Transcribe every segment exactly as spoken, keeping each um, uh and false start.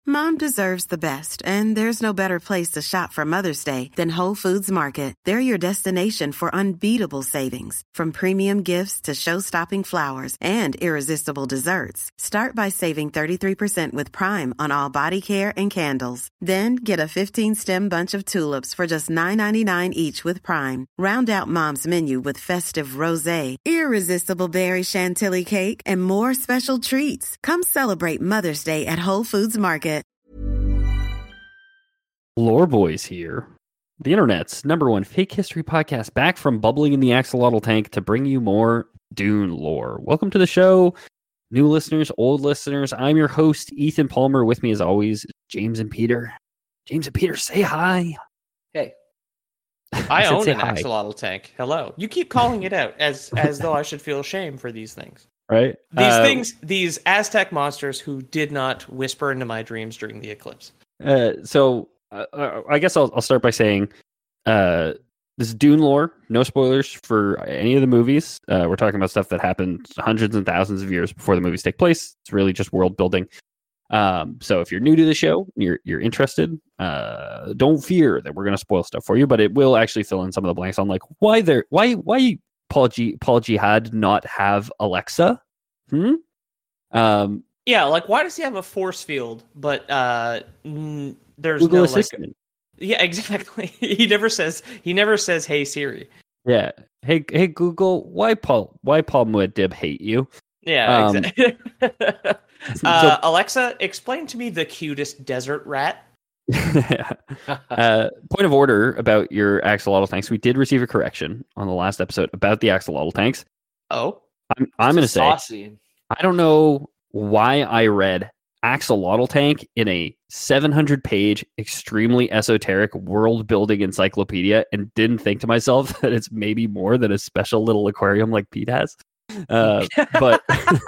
Mom deserves the best, and there's no better place to shop for Mother's Day than Whole Foods Market. They're your destination for unbeatable savings, from premium gifts to show-stopping flowers and irresistible desserts. Start by saving thirty-three percent with Prime on all body care and candles. Then get a fifteen-stem bunch of tulips for just nine ninety-nine each with Prime. Round out Mom's menu with festive rosé, irresistible berry chantilly cake, and more special treats. Come celebrate Mother's Day at Whole Foods Market. Lore Boys here, the internet's number one fake history podcast, back from bubbling in the axolotl tank to bring you more Dune lore. Welcome to the show, new listeners, old listeners. I'm your host, Ethan Palmer. With me, as always, James and Peter. James and Peter, say hi. Hey. I, I own an hi. axolotl tank. Hello. You keep calling it out as as though I should feel shame for these things. Right? These uh, things, these Aztec monsters who did not whisper into my dreams during the eclipse. Uh, so, uh, I guess I'll, I'll start by saying uh, this is Dune lore. No spoilers for any of the movies. Uh, we're talking about stuff that happened hundreds and thousands of years before the movies take place. It's really just world building. Um, so if you're new to the show, you're you're interested, uh, don't fear that we're going to spoil stuff for you, but it will actually fill in some of the blanks on like why there, why, why Paul G, Paul Jihad not have Alexa? Hmm. Um. Yeah, like why does he have a force field, but uh, n- there's Google no Assistant. like. Yeah, exactly. He never says. He never says, "Hey Siri." Yeah. Hey, hey Google. Why Paul? Why Paul Muad'Dib hate you? Yeah. Um, Exactly. uh, so- Alexa, explain to me the cutest desert rat. uh, point of order about your axolotl tanks. We did receive a correction on the last episode about the axolotl tanks. Oh, I'm, I'm going to say, saucy. I don't know why I read axolotl tank in a seven hundred page, extremely esoteric world building encyclopedia and didn't think to myself that it's maybe more than a special little aquarium like Pete has. Uh, but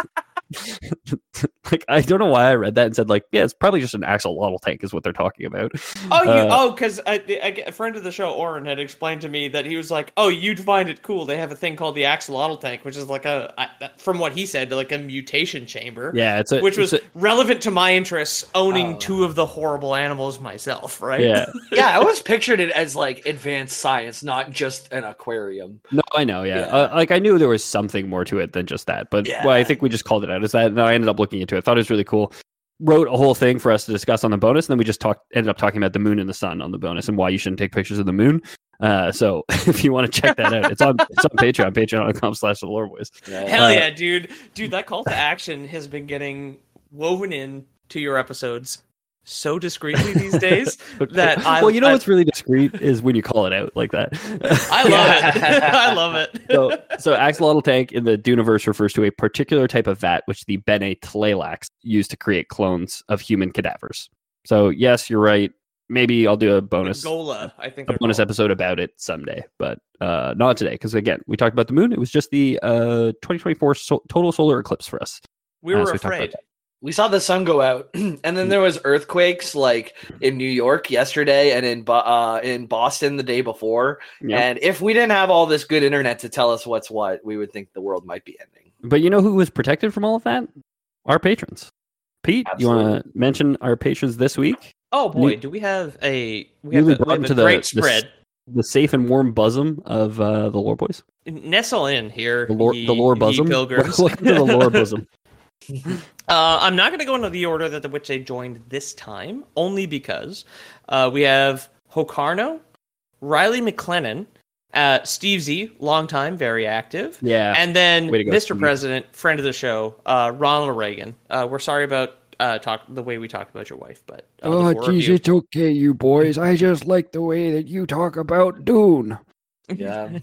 like, I don't know why I read that and said like, yeah, it's probably just an axolotl tank is what they're talking about. Oh, you Uh, oh, because a friend of the show, Oren, had explained to me that he was like, "Oh, you'd find it cool. They have a thing called the axolotl tank, which is like a, I- from what he said, like a mutation chamber." Yeah, it's a, which was it's a, relevant to my interests, owning Oh. two of the horrible animals myself. Right? yeah. Yeah, I always pictured it as like advanced science, not just an aquarium. No, I know. Yeah, Yeah. Uh, like I knew there was something more to it than just that, but Yeah. well, I think we just called it out as that. And I ended up looking into it. Thought it was really cool. Wrote a whole thing for us to discuss on the bonus, and then we just talked. Ended up talking about the moon and the sun on the bonus and why you shouldn't take pictures of the moon. Uh, so if you want to check that out, it's on it's on Patreon, patreon.com slash the lore boys. Hell Uh, yeah, dude! Dude, that call to action has been getting woven in to your episodes so discreetly these days that I well, you know I, what's really discreet is when you call it out like that. I love it. I love it. so, so axolotl tank in the Duneverse refers to a particular type of vat which the Bene Tleilax use to create clones of human cadavers. So yes, you're right. Maybe I'll do a bonus Gola, I think a they're bonus called. episode about it someday, but uh, not today because again, we talked about the moon. It was just the uh, twenty twenty-four so- total solar eclipse for us. We Uh, were so we talked about afraid. that. We saw the sun go out, and then there was earthquakes like in New York yesterday, and in Bo- uh, in Boston the day before. Yeah. And if we didn't have all this good internet to tell us what's what, we would think the world might be ending. But you know who was protected from all of that? Our patrons. Pete, you want Absolutely. to mention our patrons this week? Oh boy, New- do we have a we have Newly a, we brought have into a the- great the spread. The safe and warm bosom of uh, the lore boys. Nestle in here, The lore, ye- the lore ye bosom. pilgrims. Welcome to the lore bosom. Uh, I'm not going to go into the order that the which they joined this time, only because uh, we have Hokarno, Riley McLennan, uh, Steve Z, long time, very active, Yeah. and then Way to go, Mister Steve. President, friend of the show, uh, Ronald Reagan. Uh, we're sorry about uh, talk the way we talked about your wife, but uh, the Oh, four of geez, you- it's okay, you boys. I just like the way that you talk about Dune. Yeah,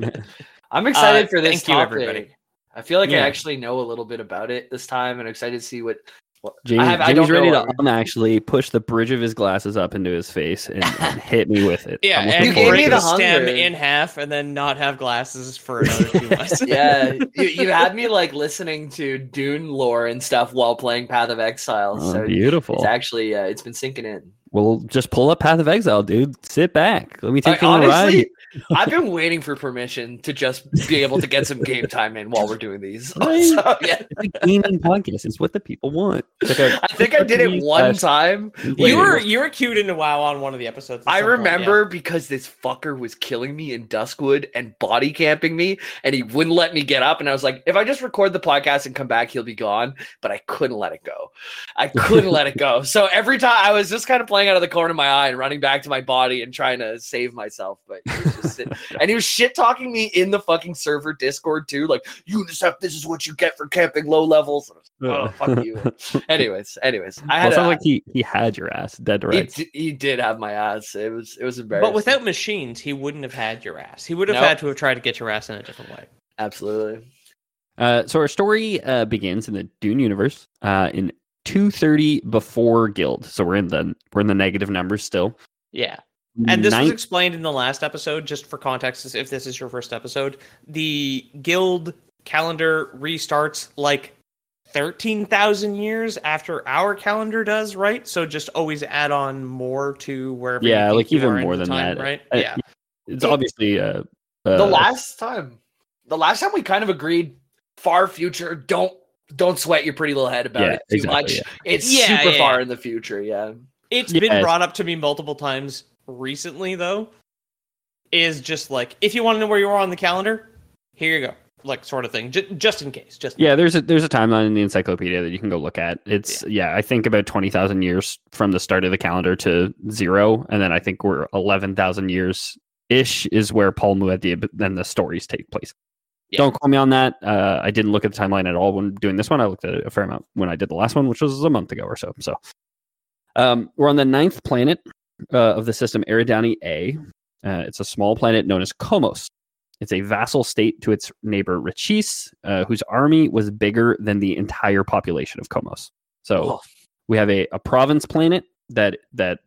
I'm excited Uh, for this thank you, topic. everybody. I feel like Yeah. I actually know a little bit about it this time, and excited to see what. what James, I have, I Jamie's don't ready know to um, actually push the bridge of his glasses up into his face and, and hit me with it. Yeah, I'm looking and You gave forward me break to the the it. stem hunger. in half, and then not have glasses for another two months. Yeah, you, you had me like listening to Dune lore and stuff while playing Path of Exile. Oh, so beautiful. it's actually uh, it's been sinking in. Well, just pull up Path of Exile, dude. Sit back. Let me take I, you on a honestly, ride. I've been waiting for permission to just be able to get some game time in while we're doing these. Right? So, yeah. It's a gaming podcast. It's what the people want. It's like a- I think I did it one time. You were you were cued into WoW on one of the episodes. at I some point, remember because this fucker was killing me in Duskwood and body camping me, and he wouldn't let me get up. And I was like, if I just record the podcast and come back, he'll be gone. But I couldn't let it go. I couldn't let it go. So every time I was just kind of playing out of the corner of my eye and running back to my body and trying to save myself. But he was just sitting, and he was shit talking me in the fucking server Discord too. Like, UNICEF, this is what you get for camping low levels. Oh, fuck you. anyways, anyways, I Well, had it sounds a, like he, he had your ass dead to he, rights. d- he did have my ass. It was it was embarrassing. But without machines, he wouldn't have had your ass. He would have Nope. had to have tried to get your ass in a different way. Absolutely. Uh, so our story uh, begins in the Dune universe uh, in two thirty before Guild. So we're in the we're in the negative numbers still. Yeah. And this was Ninth- explained in the last episode, just for context, if this is your first episode. The guild calendar restarts like thirteen thousand years after our calendar does, right? So just always add on more to wherever yeah, you think like you even are in more the than time, that. right? Uh, Yeah. It's obviously uh, uh, The last time, the last time we kind of agreed, far future. Don't don't sweat your pretty little head about Yeah, it too exactly, much. yeah. It's Yeah, super yeah, far yeah. in the future. Yeah. It's Yes. been brought up to me multiple times recently, though, is just like, if you want to know where you are on the calendar, here you go. Like, sort of thing. J- just in case. Just in Yeah, there's a there's a timeline in the encyclopedia that you can go look at. It's yeah, I think about twenty thousand years from the start of the calendar to zero, and then I think we're eleven thousand years ish is where Paul Muad'Dib then the stories take place. Yeah. Don't quote me on that. Uh, I didn't look at the timeline at all when doing this one. I looked at it a fair amount when I did the last one, which was a month ago or so. So um, we're on the ninth planet uh, of the system, Eridani A. Uh, it's a small planet known as Komos. It's a vassal state to its neighbor Rachis, uh, whose army was bigger than the entire population of Komos. So Oh. we have a, a province planet that that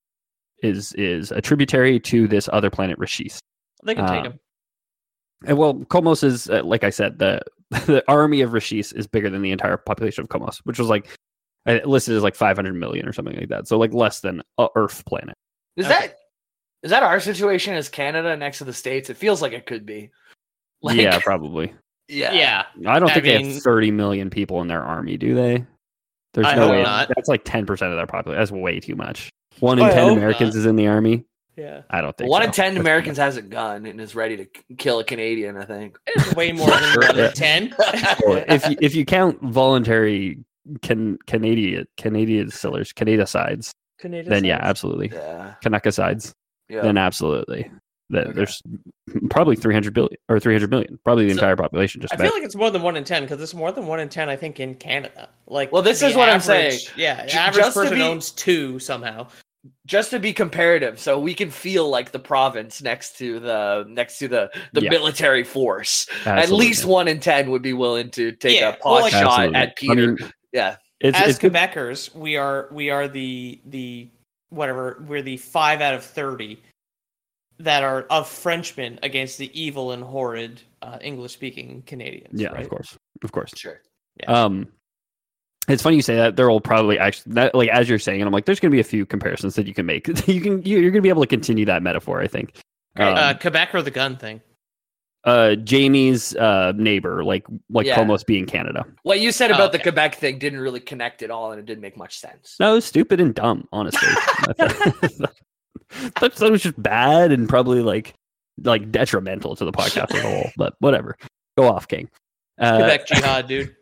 is is a tributary to this other planet Rachis. They can take Uh, him. And well, Komos is uh, like I said, the the army of Rachis is bigger than the entire population of Komos, which was like uh, listed as like five hundred million or something like that. So like less than a Earth planet. Is Okay. that is that our situation as Canada next to the States? It feels like it could be. Like, yeah, probably. yeah. Yeah. I don't I think they mean- have thirty million people in their army, do they? There's I no hope way. not. That's like ten percent of their population. That's way too much. One in I ten hope Americans not. is in the army. Yeah. I don't think One so. in ten That's- Americans has a gun and is ready to k- kill a Canadian. I think. It's way more than one in ten. Or if you, if you count voluntary can Canadian Canadian sellers, Canada sides, then yeah, absolutely. Yeah. Kanaka sides, Yeah. then absolutely. That Okay. There's probably three hundred billion or three hundred million, probably the So, entire population. Just I about. feel like it's more than one in ten because it's more than one in ten. I think in Canada. Like, Well, this the is what I'm average- saying. Yeah, the J- average just to person be- owns two somehow. Just to be comparative, so we can feel like the province next to the next to the the Yeah. military force. At Absolutely. least one in ten would be willing to take Yeah, a pot well, like- shot Absolutely. at I Peter. mean, yeah. it's, As it's good- Quebecers, we are we are the the whatever we're the five out of thirty that are of Frenchmen against the evil and horrid uh, English speaking Canadians. yeah, right? of course, of course. Sure. Um, it's funny you say that. There will probably actually that like as you're saying, and I'm like, there's going to be a few comparisons that you can make. you can you're going to be able to continue that metaphor. I think. Um, uh, Quebec or the gun thing. uh, Jamie's uh neighbor, like like Yeah. almost being Canada. What you said Oh, about the okay. Quebec thing didn't really connect at all, and it didn't make much sense. No, it was stupid and dumb. Honestly, that, that was just bad and probably like like detrimental to the podcast as a whole. But whatever, go off, King. Uh, Quebec jihad, dude.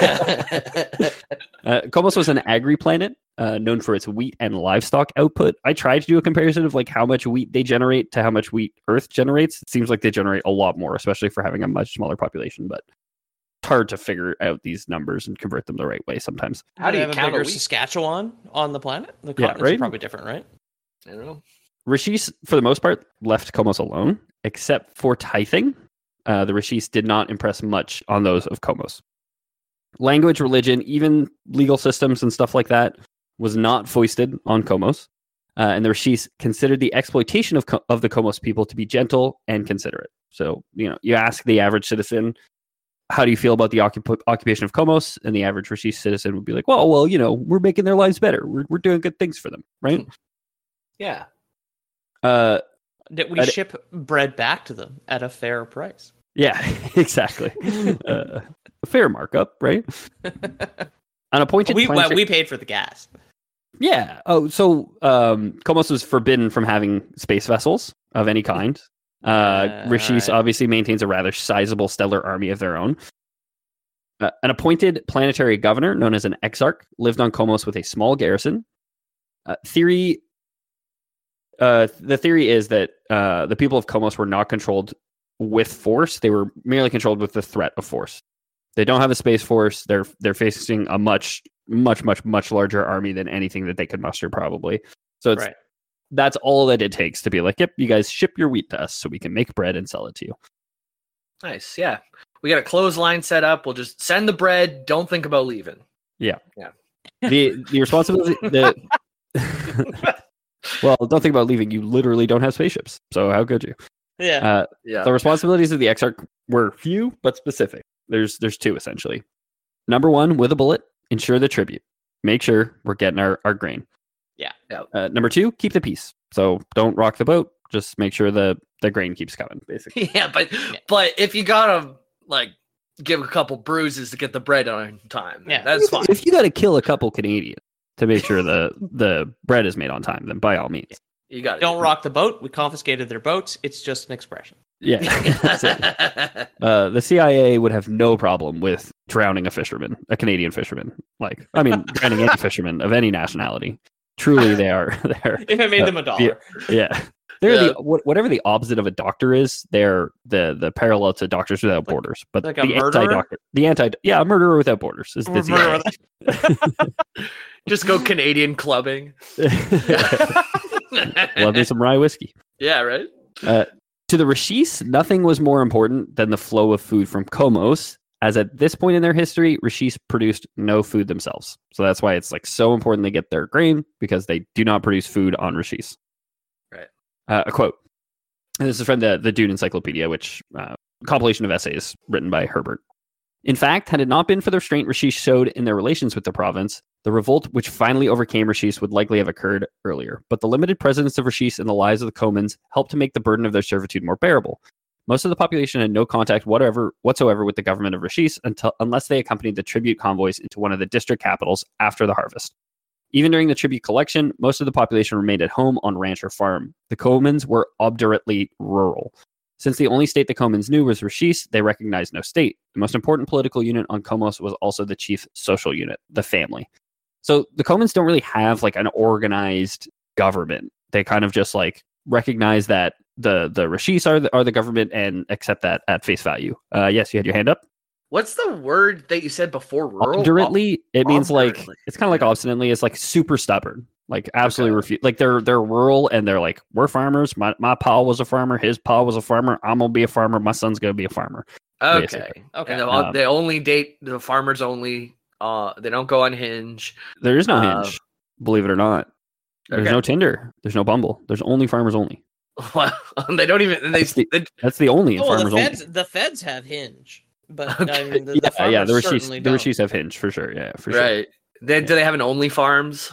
Uh, Komos was an agri-planet uh, known for its wheat and livestock output. I tried to do a comparison of like how much wheat they generate to how much wheat Earth generates. It seems like they generate a lot more, especially for having a much smaller population. But it's hard to figure out these numbers and convert them the right way sometimes. How do you have a count a bigger week? Saskatchewan on the planet? The Yeah, continents are right? probably different, right? I don't know. Rishis, for the most part, left Komos alone, except for tithing. Uh, the Rishis did not impress much on those of Komos. Language, religion, even legal systems and stuff like that was not foisted on Komos. Uh, and the Rishis considered the exploitation of, Co- of the Komos people to be gentle and considerate. So, you know, you ask the average citizen, how do you feel about the occup- occupation of Komos? And the average Rishi citizen would be like, well, well, you know, we're making their lives better. We're, we're doing good things for them, right? Yeah. Uh, That we But- ship bread back to them at a fair price. yeah, exactly. uh, a fair markup, right? An appointed we well, planetary- we paid for the gas. Yeah. Oh, so um, Komos was forbidden from having space vessels of any kind. Uh, Uh, Rishis alright. obviously maintains a rather sizable stellar army of their own. Uh, an appointed planetary governor, known as an exarch, lived on Komos with a small garrison. Uh, theory. Uh, the theory is that uh, the people of Komos were not controlled with force; they were merely controlled with the threat of force. They don't have a space force. They're they're facing a much, much, much, much larger army than anything that they could muster, probably. So it's Right. that's all that it takes to be like, yep, you guys ship your wheat to us so we can make bread and sell it to you. Nice. Yeah. We got a clothesline set up. We'll just send the bread. Don't think about leaving. The the responsibility the well, don't think about leaving. You literally don't have spaceships, so how could you? Yeah. Uh, Yeah. the responsibilities of the exarch were few but specific. There's there's two essentially. Number one, with a bullet, ensure the tribute. Make sure we're getting our, our grain. Yeah. Yeah. Uh, number two, keep the peace. So don't rock the boat. Just make sure the, the grain keeps coming, basically. Yeah, but but if you gotta like give a couple bruises to get the bread on time, Yeah. that's fine. If you got to kill a couple Canadians to make sure the, the bread is made on time, then by all means. You got Don't rock the boat. We confiscated their boats. It's just an expression. Yeah. That's it. Uh, the C I A would have no problem with drowning a fisherman, a Canadian fisherman. Like, I mean, drowning any fisherman of any nationality. Truly, they are. They're If it made Uh, them a dollar. yeah. They're Yeah. the wh- whatever the opposite of a doctor is. They're the the parallel to Doctors Without Borders, but like a the murderer? anti-doctor, the anti, yeah, a murderer without borders is the C I A. Just go Canadian clubbing. Love me some rye whiskey. Yeah, right. Uh, to the Rishis, nothing was more important than the flow of food from Komos, as at this point in their history, Rishis produced no food themselves. So that's why it's like so important they get their grain, because they do not produce food on Rishis. Right. Uh, a quote. And this is from the, the Dune Encyclopedia, which uh, compilation of essays written by Herbert. In fact, had it not been for the restraint Rishis showed in their relations with the province, the revolt which finally overcame Rishis would likely have occurred earlier. But the limited presence of Rishis in the lives of the Comans helped to make the burden of their servitude more bearable. Most of the population had no contact whatever, whatsoever with the government of Rishis until, unless they accompanied the tribute convoys into one of the district capitals after the harvest. Even during the tribute collection, most of the population remained at home on ranch or farm. The Comans were obdurately rural. Since the only state the Comans knew was Rishis, they recognized no state. The most important political unit on Komos was also the chief social unit, the family. So the Comans don't really have like an organized government. They kind of just like recognize that the the Rishis are the, are the government and accept that at face value. Uh, yes, you had your hand up. What's the word that you said before? Rural. Obdurately, it means like obdurately. it's kind of like obstinately. It's like super stubborn. Like absolutely refuse. Like they're they're rural and they're like, we're farmers. My my pa was a farmer. His pa was a farmer. I'm gonna be a farmer. My son's gonna be a farmer. Okay. basically. Okay. And the, Um, they only date the farmers only. Uh, they don't go on Hinge. There is no Uh, Hinge, believe it or not. There's Okay. no Tinder. There's no Bumble. There's only farmers only. Well, they don't even. They, That's the- they That's the only in Oh, the farmers feds, only. the feds have Hinge, but I Okay. mean, the, Yeah, the farmers yeah. The certainly Rishis, the don't. Rishis have Hinge for sure. Yeah, for sure. right. They, do they have an Only Farms?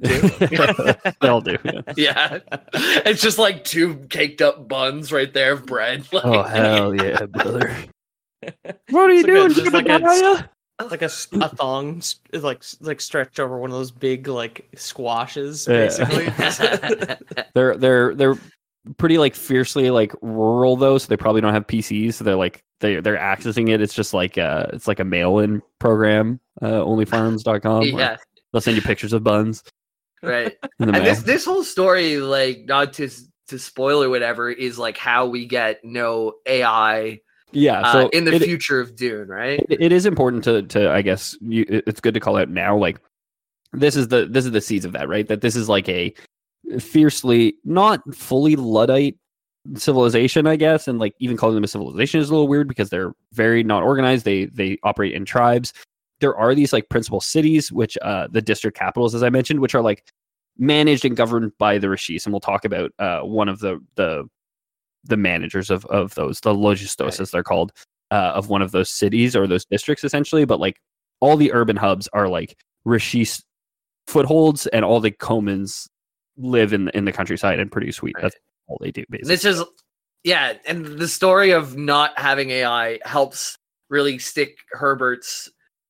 They all do. Yeah. Yeah, it's just like two caked up buns right there of bread. Like, Oh hell yeah, brother! What are you It's like a- doing, just like a- Jebediah? like a, s- a thong, s- like s- like stretched over one of those big like squashes, Yeah. basically. They're they're they're pretty like fiercely like rural though, so they probably don't have P Cs. So they're like they they're accessing it. It's just like uh it's like a mail-in program. Uh, only farms dot com. yeah, They'll send you pictures of buns right. in the And mail. this this whole story, like, not to to spoil or whatever, is like how we get no A I yeah. uh, So in the it, future of Dune, right? it, it is important to to I guess you, it- it's good to call out now. Like this is the this is the seeds of that, right? That this is like a fiercely not fully Luddite civilization, I guess, and like even calling them a civilization is a little weird because they're very not organized. They they operate in tribes. There are these like principal cities, which uh the district capitals, as I mentioned, which are like managed and governed by the Rishis, and we'll talk about uh one of the the the managers of of those, the logistos Right. as they're called, uh, of one of those cities or those districts essentially. But like all the urban hubs are like Rishis footholds, and all the Comans live in in the countryside and produce wheat. Right. That's all they do, basically. This is, yeah, and the story of not having A I helps really stick Herbert's,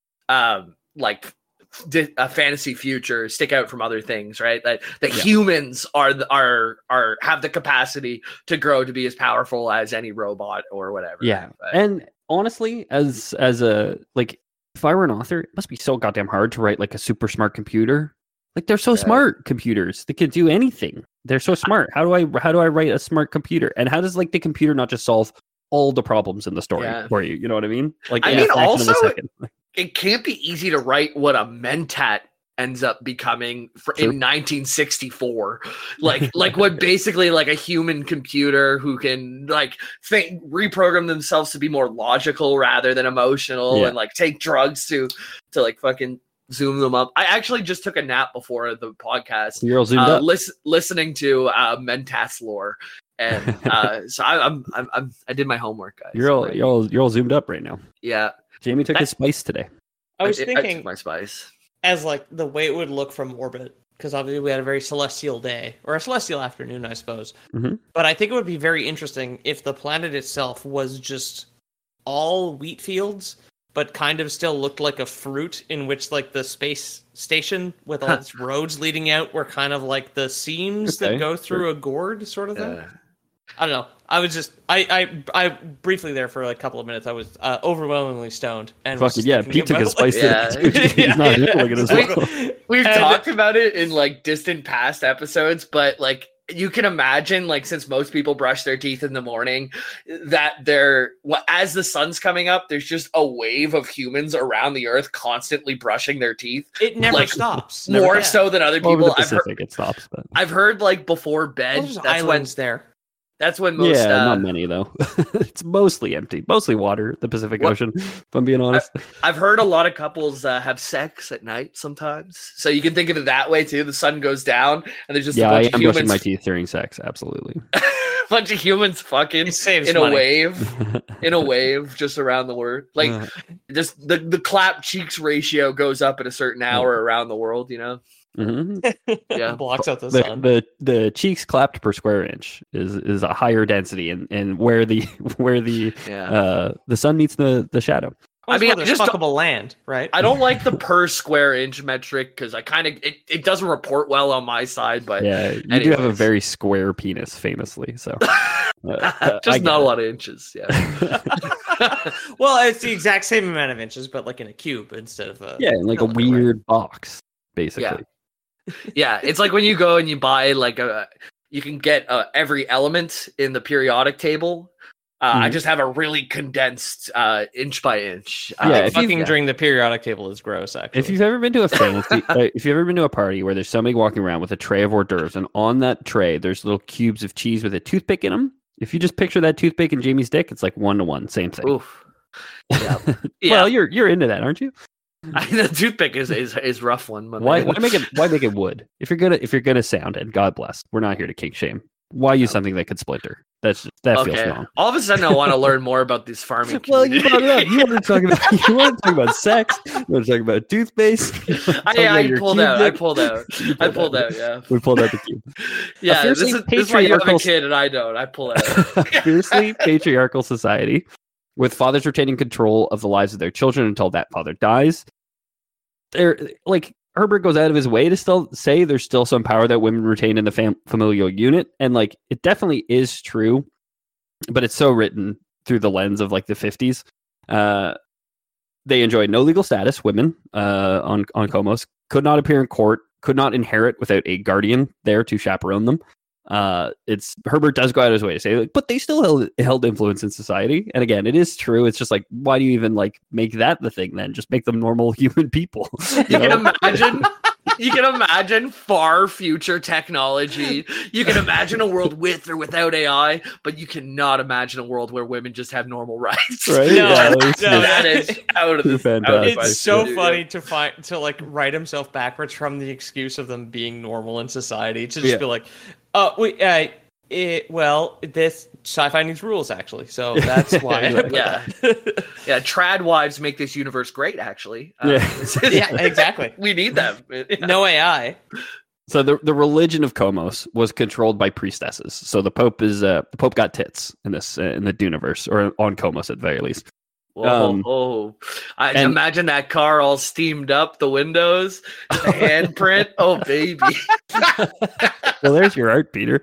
um, like di- a fantasy future stick out from other things, right? That the Yeah. humans are the, are are have the capacity to grow to be as powerful as any robot or whatever. Yeah, But- and honestly, as as a like, if I were an author, it must be so goddamn hard to write like a super smart computer. Like they're so Right. smart, computers. They can do anything. They're so smart. How do I how do I write a smart computer? And how does like the computer not just solve all the problems in the story Yeah. for you? You know what I mean? Like I in mean, a fraction of a also, second. it can't be easy to write what a mentat ends up becoming for, True. in nineteen sixty-four, like like what basically like a human computer who can like think reprogram themselves to be more logical rather than emotional Yeah. and like take drugs to to like fucking zoom them up. I actually just took a nap before the podcast, You're all zoomed uh, up. lis- listening to uh, Mentas lore, and uh, so I, I'm, I'm I'm I did my homework, guys. You're all Like, you're all you're all zoomed up right now. yeah. Jamie took That- his spice today. I was did- I thinking took my spice. as like the way it would look from orbit, because obviously we had a very celestial day or a celestial afternoon, I suppose. Mhm. But I think it would be very interesting if the planet itself was just all wheat fields, but kind of still looked like a fruit, in which like the space station with all its roads leading out were kind of like the seams Okay, that go through sure. a gourd sort of thing. Yeah. I don't know. I was just I I I briefly there for like a couple of minutes. I was uh, overwhelmingly stoned and was Fucking just yeah, thinking Pete took his about, spice Yeah. today. too. He's Yeah, not yeah, doing it as exactly. well. We've And- talked about it in like distant past episodes, but like you can imagine, like since most people brush their teeth in the morning, that they're well, as the sun's coming up, there's just a wave of humans around the earth constantly brushing their teeth, It never like, stops. more Yeah. so than other Over people. the I've heard, Pacific, it stops, but I've heard like before bed. Well, there's That's when islands there. that's when most yeah, uh, not many though. It's mostly empty, mostly water. The Pacific What- Ocean. If I'm being honest. I've heard a lot of couples uh, have sex at night sometimes. So you can think of it that way too. The sun goes down and there's just Yeah, a I bunch am of brushing humans my teeth during sex. Absolutely. bunch of humans fucking It saves in a money. wave. in a wave just around the world. Like Uh, just the, the clap cheeks ratio goes up at a certain hour around the world, you know? mhm. Yeah. Blocks out the the, sun. the the cheeks clapped per square inch is is a higher density, and and where the where the Yeah. uh the sun meets the the shadow. Well, I mean, well, there's just- fuckable land, right? I don't like the per square inch metric because I kind of it, it doesn't report well on my side, but Yeah, you do have a anyways. very square penis, famously. So uh, I just get not a it. lot of inches. Yeah. Well, it's the exact same amount of inches, but like in a cube instead of a Yeah, in like a Right. weird box, basically. Yeah. Yeah, it's like when you go and you buy like a, you can get uh, every element in the periodic table. Uh, I Mhm. just have a really condensed uh, inch by inch. Uh, Yeah, if you- fucking yeah. during the periodic table is gross. Actually, If you've ever been to a fancy, uh, if you've ever been to a party where there's somebody walking around with a tray of hors d'oeuvres, and on that tray there's little cubes of cheese with a toothpick in them. If you just picture that toothpick in Jamie's dick, it's like one to one, same thing. Oof. Yeah. yeah. Well, you're you're into that, aren't you? I mean, the toothpick is is is rough one. my Why man. why make it why make it wood? If you're gonna if you're gonna sound, and God bless, we're not here to kink shame. Why use something that could splinter? That's just, that feels Okay. wrong. All of a sudden, I want to learn more about this farming. Well, you community. brought it up. You want to talk about you want to talk about sex. You want to talk about toothpaste. You wanna talk I, about I your pulled cube out. I dick. pulled out. You I pulled out. Yeah. We pulled out the cube. Yeah. This fiercely is, this is why you have a patriarchal- kid and I don't. I pull out. Fiercely patriarchal society, with fathers retaining control of the lives of their children until that father dies. There, like Herbert goes out of his way to still say there's still some power that women retain in the fam- familial unit, and like it definitely is true, but it's so written through the lens of like the fifties. Uh, they enjoyed no legal status. Women uh, on on Komos could not appear in court, could not inherit without a guardian there to chaperone them. Uh, it's Herbert does go out of his way to say, like, but they still held, held influence in society. And again, it is true. It's just like, why do you even like make that the thing then? Just make them normal human people. You You can know? imagine. You can imagine far future technology. You can imagine a world with or without A I, but you cannot imagine a world where women just have normal rights. Right? No, Yeah, no, it's- no. That is out of Too the. Out of fantastic. my It's so studio. funny to find to like write himself backwards from the excuse of them being normal in society to just Yeah. be like, oh wait, uh, it, well, this sci-fi needs rules actually, so that's why. Yeah. Yeah, trad wives make this universe great. Actually, Uh, Yeah. this is- yeah, exactly. we need them. No A I. So the, the religion of Komos was controlled by priestesses. So the Pope is uh, the Pope got tits in this uh, in the Duneverse, or on Komos at the very least. Whoa, Um, oh, I and- imagine that car all steamed up, the windows, the handprint. Oh, baby. Well, there's your art, Peter.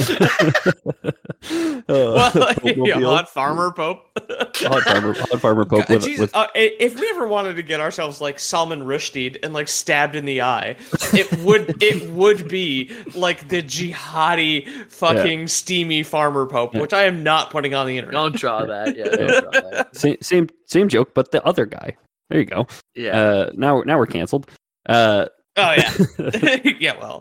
Well, Uh, like, Pope-mobile. yeah, hot farmer Pope. hot farmer, hot farmer Pope God, with, Jesus, with uh, i- if we ever wanted to get ourselves like Salman Rushdie and like stabbed in the eye, it would it would be like the jihadi fucking steamy farmer Pope, Yeah. which I am not putting on the internet. Don't draw that. Yeah, don't draw that. same, same same joke, but the other guy. There you go. Yeah. Uh, now now we're canceled. Uh, Oh yeah, yeah. Well,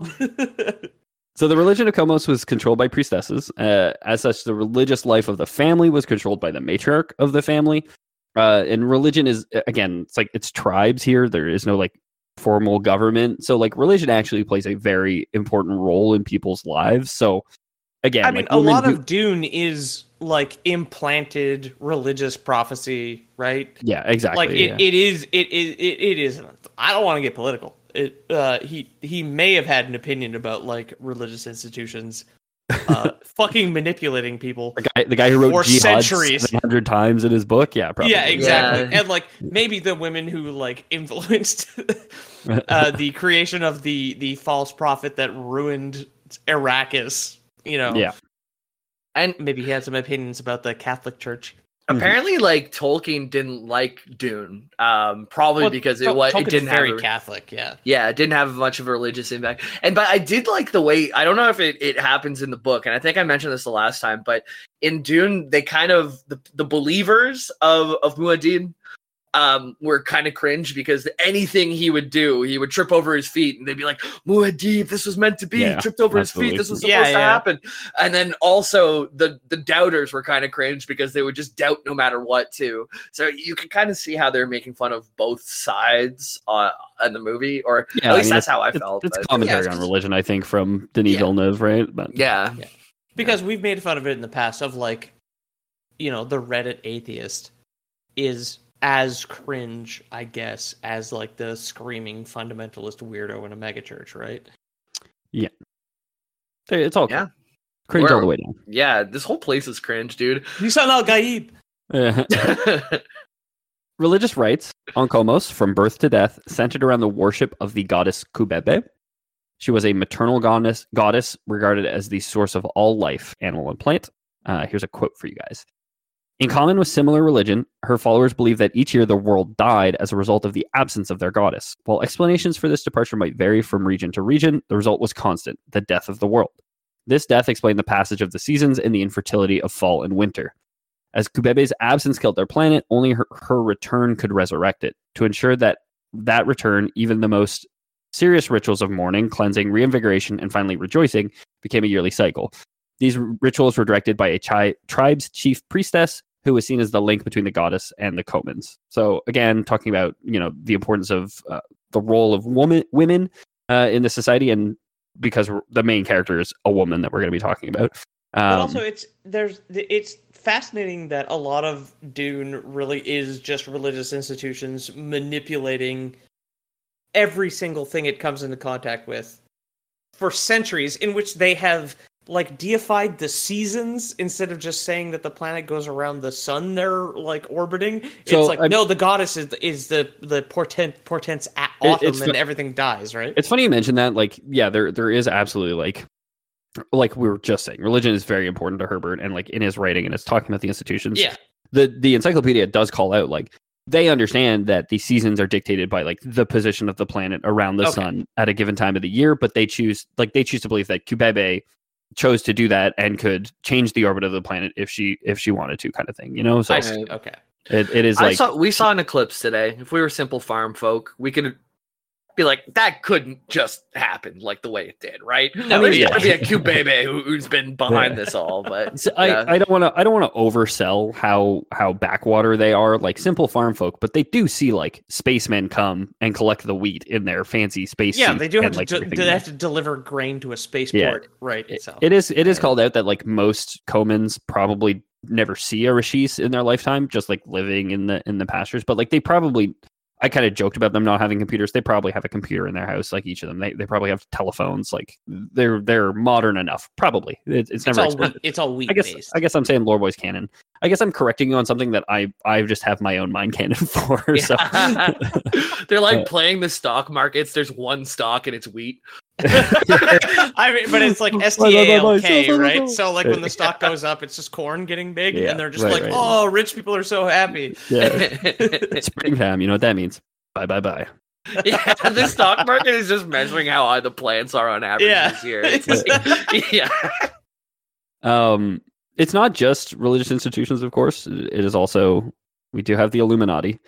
So the religion of Komos was controlled by priestesses. Uh, as such, the religious life of the family was controlled by the matriarch of the family. Uh, and religion is, again, it's like it's tribes here. There is no like formal government. So like religion actually plays a very important role in people's lives. So again, I mean, like, a women lot who- of Dune is like implanted religious prophecy, right? yeah, exactly. Like it, yeah. it is, it is, it, it is. I don't want to get political. It, uh, he he may have had an opinion about like religious institutions, uh, fucking manipulating people. the guy, the guy who wrote for Jihad centuries. seven hundred times in his book. Yeah, probably. Yeah, exactly. Yeah. And like maybe the women who like influenced uh, the creation of the the false prophet that ruined Arrakis. You know, Yeah. And maybe he had some opinions about the Catholic Church. apparently, like Tolkien didn't like Dune, um, probably Well, because it Tol- was it Tolkien's didn't very have a, Catholic. Yeah. yeah, it didn't have much of a religious impact. And but I did like the way, I don't know if it, it happens in the book, and I think I mentioned this the last time, but in Dune, they kind of the, the believers of of Muad'Dib um were kind of cringe because anything he would do, he would trip over his feet, and they'd be like, Muad'Dib, this was meant to be. Yeah, He tripped over absolutely. his feet. This was supposed Yeah, to yeah. happen. And then also the the doubters were kind of cringe because they would just doubt no matter what too. So you can kind of see how they're making fun of both sides uh, in the movie, or Yeah, at least mean, that's it's- how I it's- felt. It's but- commentary Yeah, on religion, I think, from Denis Yeah. Villeneuve, right? But yeah. Because we've made fun of it in the past of like, you know, the Reddit atheist is as cringe, I guess, as like the screaming fundamentalist weirdo in a megachurch, right? it's all Yeah. cringe Where- all the way down. Yeah, this whole place is cringe, dude. Nisan al Gaib. Religious rites on Komos, from birth to death, centered around the worship of the goddess Kubebe. She was a maternal goddess, goddess regarded as the source of all life, animal and plant. Uh, here's a quote for you guys. In common with similar religion, her followers believe that each year the world died as a result of the absence of their goddess. While explanations for this departure might vary from region to region, the result was constant, the death of the world. This death explained the passage of the seasons and the infertility of fall and winter. As Kubebe's absence killed their planet, only her, her return could resurrect it. To ensure that that return, even the most serious rituals of mourning, cleansing, reinvigoration, and finally rejoicing became a yearly cycle. These r- rituals were directed by a chi- tribe's chief priestess, who was seen as the link between the goddess and the Komans. So again, talking about, you know, the importance of uh, the role of woman, women uh, in the society, and because we're- the main character is a woman that we're going to be talking about. Um, But also, it's there's it's fascinating that a lot of Dune really is just religious institutions manipulating every single thing it comes into contact with for centuries, in which they have like deified the seasons instead of just saying that the planet goes around the sun they're like orbiting. So, it's like I'm- no, the goddess is is the the portent portents at autumn it's and fu- everything dies, right? It's funny you mentioned that. Like, yeah, there there is absolutely like, like we were just saying, religion is very important to Herbert, and like in his writing and it's talking about the institutions. Yeah. The the encyclopedia does call out like they understand that the seasons are dictated by like the position of the planet around the Okay. sun at a given time of the year, but they choose like they choose to believe that Kubebe chose to do that and could change the orbit of the planet if she if she wanted to, kind of thing. You know, so I see. Okay. it, it is I like saw we saw an eclipse today. If we were simple farm folk, we could be like, that couldn't just happen like the way it did, right? No, There's yeah. gotta be a Kubebe who, who's been behind Yeah. this all, but So I, yeah. I don't want to I don't want to oversell how how backwater they are, like simple farm folk, but they do see like spacemen come and collect the wheat in their fancy space Yeah, suit they do have and, to like, de- everything they else. have to deliver grain to a Yeah. spaceport, right? It- So it is it is Yeah. called out that like most Comans probably never see a Rashis in their lifetime, just like living in the in the pastures, but like they probably I kind of joked about them not having computers. They probably have a computer in their house, like each of them. They they probably have telephones. Like they're they're modern enough. Probably it, it's It's never. all expensive. wheat, it's all wheat I guess based. I guess I'm saying Lore Boys canon. I guess I'm correcting you on something that I I just have my own mind canon for. So They're like Uh, playing the stock markets. There's one stock and it's wheat. I mean, but it's like S T A L K, right? So like when the stock goes up, it's just corn getting big, Yeah, and they're just right, like, right. "Oh, rich people are so happy." yeah, springtime. You know what that means? Bye bye bye. Yeah, the stock market is just measuring how high the plants are on average Yeah. this year. It's like, yeah. Um, it's not just religious institutions, of course. It is also we do have the Illuminati.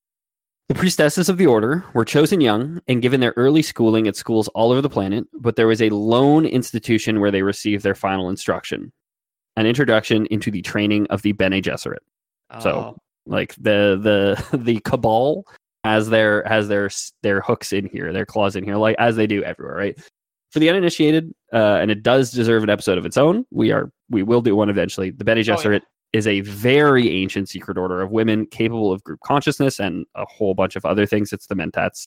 The priestesses of the order were chosen young and given their early schooling at schools all over the planet, but there was a lone institution where they received their final instruction, an introduction into the training of the Bene Gesserit. So, Oh. like the the the Cabal has their has their their hooks in here, their claws in here, like as they do everywhere, right? For the uninitiated, uh, and it does deserve an episode of its own. We are we will do one eventually. The Bene Oh, yeah. Gesserit is a very ancient secret order of women capable of group consciousness and a whole bunch of other things. It's the Mentats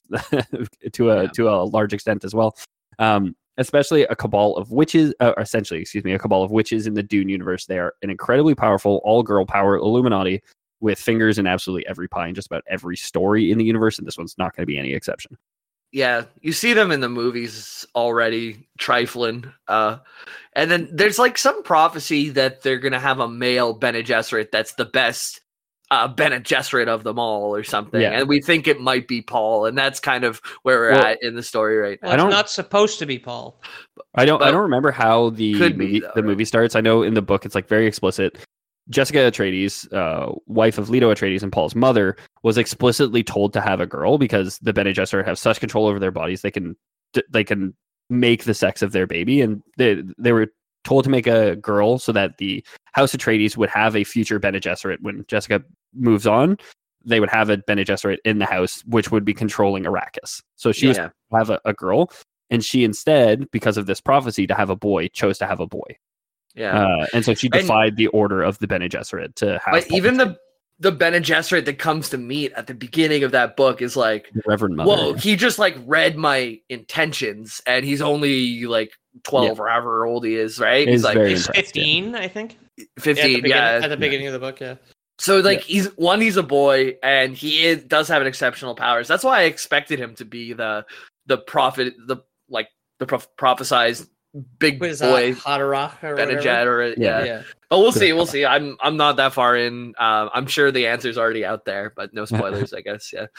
to a Yeah. to a large extent as well. Um, especially a cabal of witches, uh, essentially, excuse me, a cabal of witches in the Dune universe. They are an incredibly powerful all-girl power Illuminati with fingers in absolutely every pie in just about every story in the universe, and this one's not going to be any exception. Yeah, you see them in the movies already, trifling. Uh, and then there's like some prophecy that they're gonna have a male Bene Gesserit that's the best uh, Bene Gesserit of them all, or something. Yeah. And we think it might be Paul, and that's kind of where we're Well, at in the story right now. Well, I it's don't- not supposed to be Paul. I don't. I But don't remember how the could be, movie, though, the right? movie starts. I know in the book it's like very explicit. Jessica Atreides, uh, wife of Leto Atreides and Paul's mother, was explicitly told to have a girl because the Bene Gesserit have such control over their bodies they can they can make the sex of their baby, and they they were told to make a girl so that the House Atreides would have a future Bene Gesserit when Jessica moves on. They would have a Bene Gesserit in the house, which would be controlling Arrakis. So she was Yeah. to have a, a girl, and she instead, because of this prophecy to have a boy, chose to have a boy. Yeah. Uh, and so she And- defied the order of the Bene Gesserit to have. But Paul even be the the Bene Gesserit that comes to meet at the beginning of that book is like, the Reverend Mother. whoa, he just like read my intentions, and he's only like twelve or however old he is, right? Is He's like very He's impressed, yeah. fifteen, I think. Yeah, at the fifteen, beginning, yeah. at the beginning of the book. Yeah. So like he's one, he's a boy, and he is, does have an exceptional powers. That's why I expected him to be the the prophet, the like the prof- prophesized big What is boy that? Haderach or Bene whatever? Gesserit. Yeah. Yeah. But we'll see. We'll see. I'm I'm not that far in. Uh, I'm sure the answer's already out there, but no spoilers, I guess. Yeah.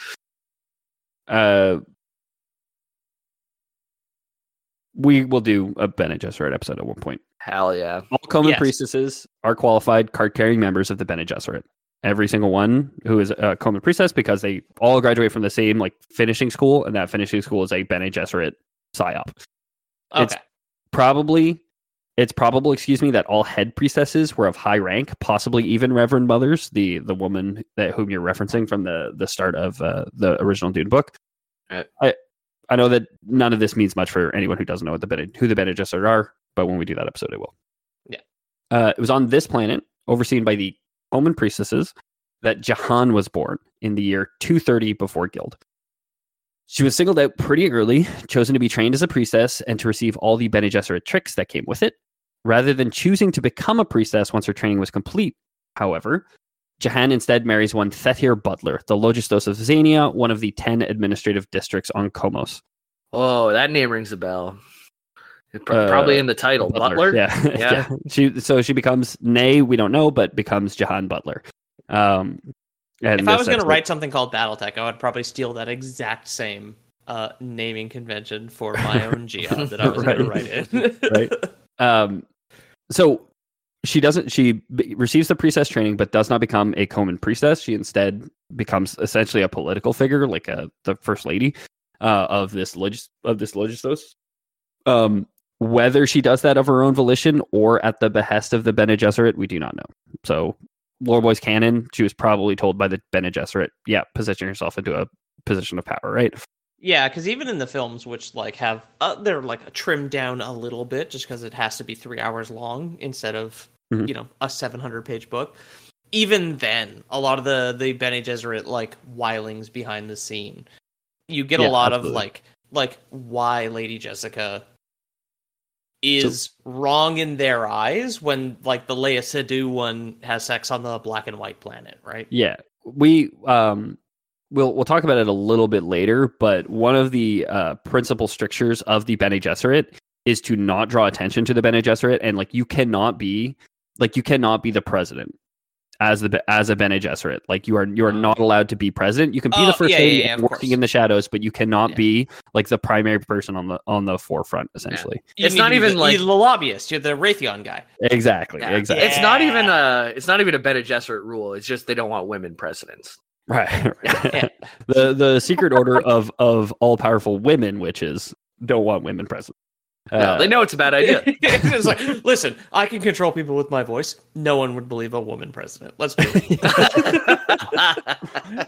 Uh, we will do a Bene Gesserit episode at one point. Hell yeah. All Common Yes. priestesses are qualified card-carrying members of the Bene Gesserit. Every single one who is a Common priestess, because they all graduate from the same like finishing school, and that finishing school is a Bene Gesserit psyop. It's- Okay. Probably, it's probable, excuse me, that all head priestesses were of high rank, possibly even Reverend Mothers, the the woman that whom you're referencing from the the start of uh, the original Dune book. Right. I I know that none of this means much for anyone who doesn't know what the Bene, who the Bene Gesserit are, but when we do that episode, I will. Yeah. Uh, it was on this planet, overseen by the Common priestesses, that Jahan was born in the year two thirty before Guild. She was singled out pretty early, chosen to be trained as a priestess and to receive all the Bene Gesserit tricks that came with it. Rather than choosing to become a priestess once her training was complete, however, Jahan instead marries one Thethir Butler, the Logistos of Xania, one of the ten administrative districts on Komos. Oh, that name rings a bell. Pro- Uh, Probably in the title, Butler. Yeah. Yeah. yeah. She so she becomes Nay, we don't know, but becomes Jahan Butler. Um and If I this was going to episode- write something called BattleTech, I would probably steal that exact same uh, naming convention for my own jihad that I was going to write in. Right. Um, so she doesn't. She b- receives the priestess training, but does not become a Common priestess. She instead becomes essentially a political figure, like a, the first lady uh, of this legis- of this Logistos. Um, whether she does that of her own volition or at the behest of the Bene Gesserit, we do not know. So, Lore Boys canon, she was probably told by the Bene Gesserit, "Yeah, position yourself into a position of power." Right. Yeah, because even in the films, which like have uh, they're like trimmed down a little bit, just because it has to be three hours long instead of Mhm. you know a seven hundred page book. even then, a lot of the the Bene Gesserit like wilings behind the scene, you get Yeah, a lot absolutely. of like like why Lady Jessica is so, wrong in their eyes when like the Leia Sadu one has sex on the black and white planet, right? Yeah, we um we'll we'll talk about it a little bit later, but one of the uh, principal strictures of the Bene Gesserit is to not draw attention to the Bene Gesserit, and like you cannot be like you cannot be the president as the as a Bene Gesserit. Like you are you are not allowed to be president. You can be Oh, the first yeah, lady yeah, yeah, and of working course. in the shadows, but you cannot Yeah. be like the primary person on the on the forefront, essentially. You It's need not to be even the, like- you're the lobbyist. You're the Raytheon guy. Exactly, Yeah. exactly. It's not Yeah. even a. It's not even a Bene Gesserit rule. It's just they don't want women presidents. Right. Yeah. the the secret order of of all powerful women witches don't want women president. No, Uh, they know it's a bad idea. It's like, listen, I can control people with my voice. No one would believe a woman president. Let's do it.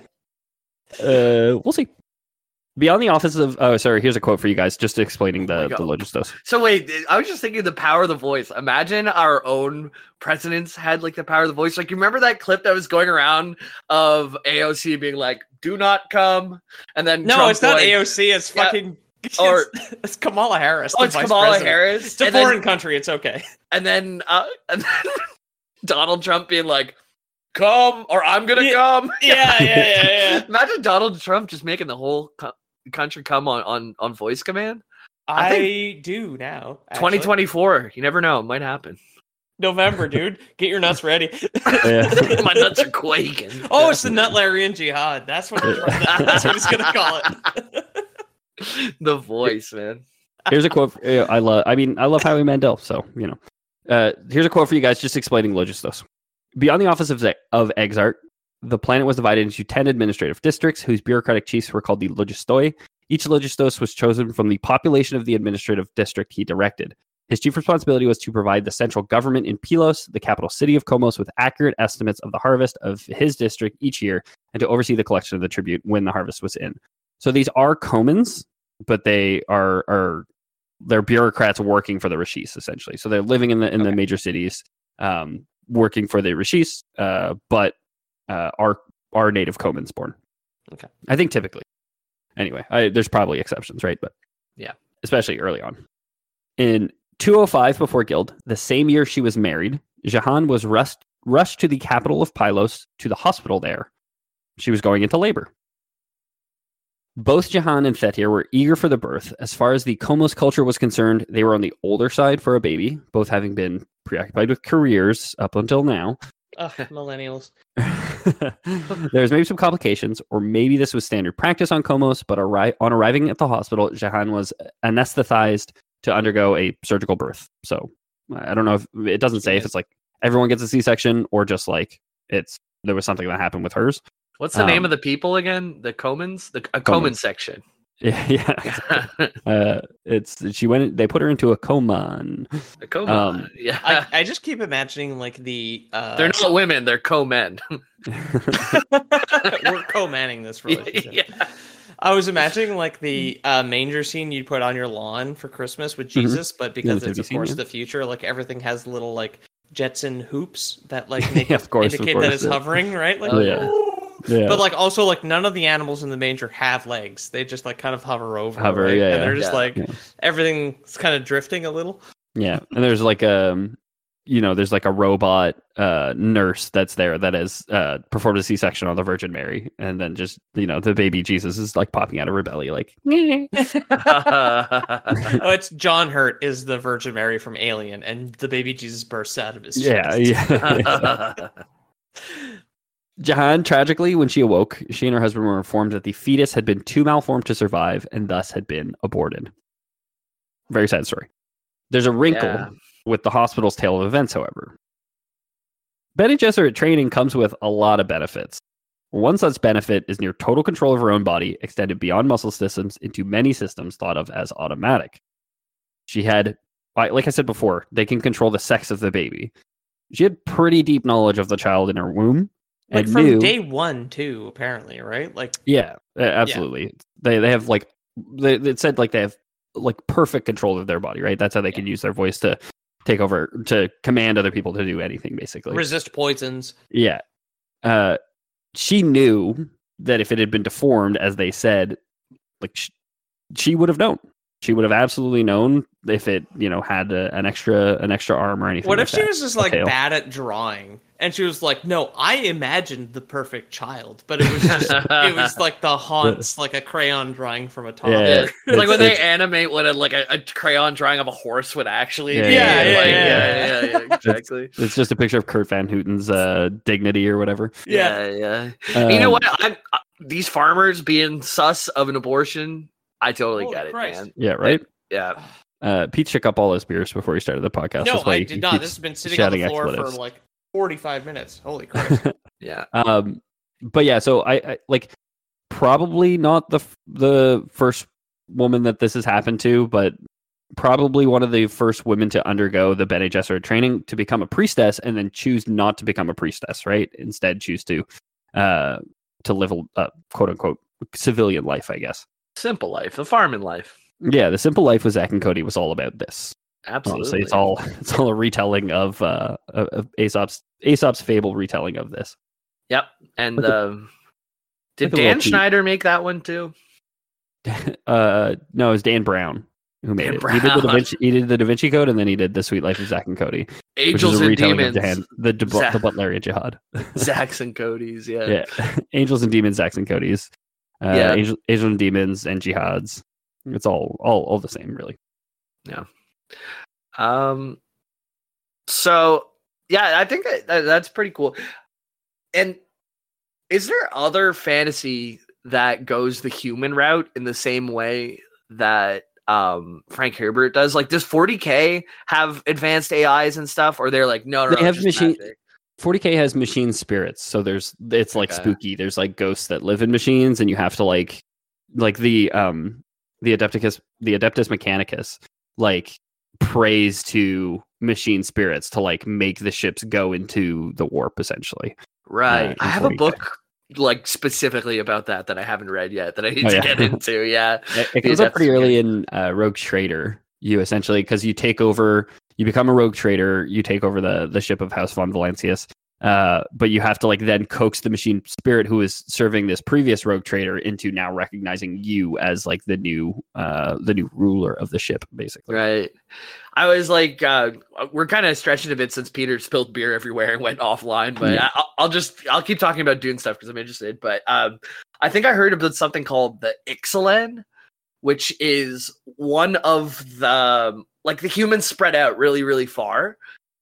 uh, we'll see. Beyond the office of oh, sorry. Here's a quote for you guys, just explaining Oh my the God. the logistos. So wait, I was just thinking the power of the voice. Imagine our own presidents had like the power of the voice. Like you remember that clip that was going around of A O C being like, "Do not come," and then No, Trump it's not going, A O C. It's Yeah. fucking. It's, Or- it's Kamala Harris. Oh, the it's vice Kamala president. Harris. It's a and foreign then, country. It's okay. and then, uh, and then Donald Trump being like, "Come," or "I'm gonna Yeah. come." Yeah, yeah, yeah, yeah. Imagine Donald Trump just making the whole co- country come on, on, on voice command. I, I do now. actually. twenty twenty-four. You never know. It might happen. November, dude. Get your nuts ready. Yeah. My nuts are quaking. Oh, it's the Nutlarian Jihad. That's what. That's what he's gonna call it. The voice, man. Here's a quote. For, uh, I love. I mean, I love Howie Mandel. So you know. Uh, here's a quote for you guys, just explaining logistos. Beyond the office of Ze- of Exart, the planet was divided into ten administrative districts, whose bureaucratic chiefs were called the logistoi. Each logistos was chosen from the population of the administrative district he directed. His chief responsibility was to provide the central government in Pylos, the capital city of Komos, with accurate estimates of the harvest of his district each year, and to oversee the collection of the tribute when the harvest was in. So these are Comans, but they are are they're bureaucrats working for the Rishis, essentially. So they're living in the in the Okay. major cities, um, working for the Rishis, uh, but uh, are are native Comans born. Okay. I think typically. Anyway, I, there's probably exceptions, right? But Yeah. especially early on. In two oh five before Guild, the same year she was married, Jahan was rushed rushed to the capital of Pylos to the hospital there. She was going into labor. Both Jahan and Thetir were eager for the birth. As far as the Komos culture was concerned, they were on the older side for a baby, both having been preoccupied with careers up until now. Ugh, millennials. There's maybe some complications, or maybe this was standard practice on Komos, but arri- on arriving at the hospital, Jahan was anesthetized to undergo a surgical birth. So I don't know if it doesn't say if it's like everyone gets a C-section or just like it's there was something that happened with hers. What's the name Um, of the people again? The Comans? The a Comans. Coman section. Yeah, yeah. Uh, it's she went. They put her into a coma. And, The Coman. Um, yeah. I, I just keep imagining like the uh, They're not women, they're co-men. we're co-manning this relationship. Yeah. I was imagining like the uh, manger scene you'd put on your lawn for Christmas with Mhm. Jesus, but because the it's T V of scene, course yeah. the future, like everything has little like Jetson hoops that like make Yeah, of course, of indicate that course, it's yeah. hovering, right? Like, Oh, yeah. Yeah. But like also like none of the animals in the manger have legs; they just like kind of hover over, Hover, right? yeah, and yeah. they're just Yeah. like Yeah. everything's kind of drifting a little. Yeah, and there's like um, you know, there's like a robot uh nurse that's there that has uh performed a C-section on the Virgin Mary, and then just you know the baby Jesus is like popping out of her belly, like. Oh, it's John Hurt is the Virgin Mary from Alien, and the baby Jesus bursts out of his Yeah, chest. yeah. Jahan, tragically, when she awoke, she and her husband were informed that the fetus had been too malformed to survive and thus had been aborted. Very sad story. There's a wrinkle Yeah. with the hospital's tale of events, however. Bene Gesserit training comes with a lot of benefits. One such benefit is near total control of her own body, extended beyond muscle systems into many systems thought of as automatic. She had, like I said before, they can control the sex of the baby. She had pretty deep knowledge of the child in her womb. Like and from knew, day one too, apparently, right? Like yeah, uh, absolutely. They they have like they it said like they have like perfect control of their body, right? That's how they Yeah. can use their voice to take over to command other people to do anything, basically. resist poisons. Yeah, uh, she knew that if it had been deformed, as they said, like she, she would have known. She would have absolutely known if it, you know, had a, an extra an extra arm or anything. What like if she that. was just like Tail. bad at drawing, and she was like, "No, I imagined the perfect child, but it was just it was like the haunts, like a crayon drawing from a toddler." Yeah. It's like when It's- they it's- animate what a like a, a crayon drawing of a horse would actually Yeah, be. yeah, yeah, Like, yeah. yeah, yeah, yeah, exactly. It's just a picture of Kurt Van Houten's uh, dignity or whatever. Yeah. yeah, yeah. you know Um, what? I'm, uh, these farmers being sus of an abortion, I totally Holy get it, Christ. man. Yeah, right. Yeah. Uh, Pete shook up all his beers before he started the podcast. No, That's why I he did not. keeps This has been sitting on the shouting floor expletives. for like forty-five minutes. Holy Christ. Yeah. Um, but yeah, so I, I like probably not the f- the first woman that this has happened to, but probably one of the first women to undergo the Bene Gesserit training to become a priestess, and then choose not to become a priestess, right? Instead, choose to uh to live a uh, quote unquote civilian life, I guess. Simple life, the farming life. Yeah, the simple life with Zack and Cody was all about this. Absolutely. Honestly, it's all it's all a retelling of uh of, of Aesop's Aesop's fable retelling of this. Yep. And Look at- um, did look at little Dan Pete. Schneider make that one too? uh no, it was Dan Brown who made Dan it. He did the Da Brown. Vinci, he did the Da Vinci Code, and then he did the Sweet Life of Zack and Cody, which Angels is a and retelling Demons. of Jahan, the the, Zack- the Butlerian Jihad. Zacks and Cody's. Yeah. Yeah, Angels and Demons, Zacks and Cody's. Uh, Yeah. Angel, Angels and Demons and Jihads. It's all all all the same, really. Um. So yeah, I think that, that that's pretty cool. And is there other fantasy that goes the human route in the same way that um Frank Herbert does? Like, does forty K have advanced A Is and stuff, or they're like, no, no, They no, have just machine- magic? forty K has machine spirits, so there's it's like Okay. spooky. There's like ghosts that live in machines, and you have to like like the um the Adepticus the Adeptus Mechanicus like prays to machine spirits to like make the ships go into the warp essentially. Right. in I have a forty K. book like specifically about that that I haven't read yet that I need Oh, to yeah. get into. Yeah. It, it The comes up pretty Adeptus early in uh, Rogue Trader. You essentially because you take over, you become a rogue trader, you take over the the ship of House von Valancius. Uh, but you have to like then coax the machine spirit who is serving this previous rogue trader into now recognizing you as like the new uh the new ruler of the ship, basically. Right. I was like, uh, we're kind of stretching a bit since Peter spilled beer everywhere and went offline, but Yeah. I, I'll- I'll just, I'll keep talking about Dune stuff because I'm interested. But um, I think I heard about something called the Ixalan, which is one of the, like the humans spread out really, really far.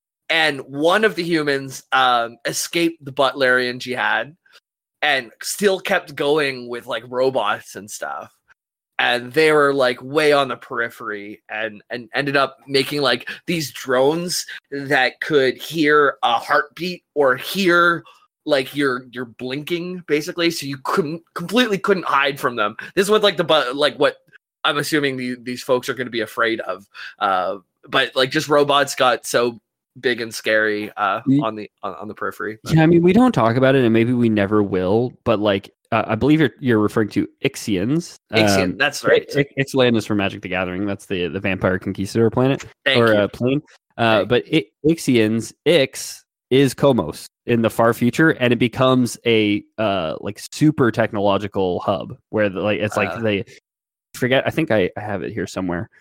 And one of the humans um, escaped the Butlerian Jihad and still kept going with like robots and stuff. And they were like way on the periphery and, and ended up making like these drones that could hear a heartbeat or hear like you're you're blinking basically. So you couldn't completely couldn't hide from them. This is what like the but like what I'm assuming the, these folks are going to be afraid of. Uh, but like just robots got so big and scary uh, Ye- on the on, on the periphery. Yeah, I mean we don't talk about it, and maybe we never will. But like uh, I believe you're you're referring to Ixians. Ixian, Um, that's right. I- I- Ixalan is from Magic the Gathering. That's the the vampire conquistador planet. Thank or you. uh, plane. Uh, Thank but I- Ixians, Ix is Komos in the far future, and it becomes a uh like super technological hub where the, like it's like Uh. they forget. I think I, I have it here somewhere.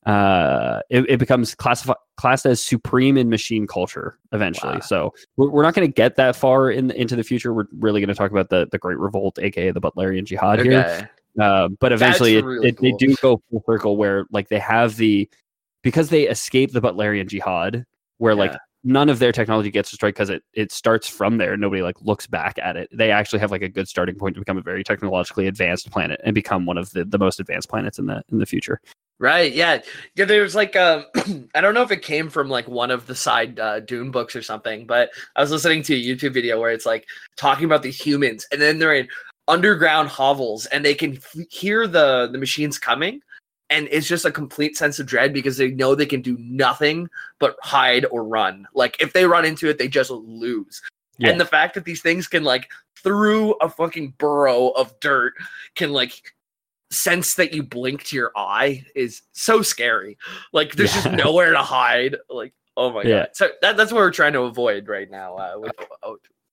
Uh, it, it becomes classified classed as supreme in machine culture eventually. Wow. So we're, we're not going to get that far in into the future. We're really going to talk about the the Great Revolt, aka the Butlerian Jihad here. Okay. Uh, but eventually, it, really it, they cool. do go full circle where like they have the because they escape the Butlerian Jihad, where like Yeah. none of their technology gets destroyed because it it starts from there. Nobody like looks back at it. They actually have like a good starting point to become a very technologically advanced planet and become one of the, the most advanced planets in the in the future. Right. Yeah. Yeah. There's like, um, I don't know if it came from like one of the side uh, Dune books or something, but I was listening to a YouTube video where it's like talking about these humans and then they're in underground hovels and they can f- hear the, the machines coming. And it's just a complete sense of dread because they know they can do nothing but hide or run. Like if they run into it, they just lose. Yeah. And the fact that these things can like through a fucking burrow of dirt can like sense that you blink to your eye is so scary. Like there's Yeah. just nowhere to hide. Like, oh my Yeah. god. So that, that's what we're trying to avoid right now. Uh, with, oh,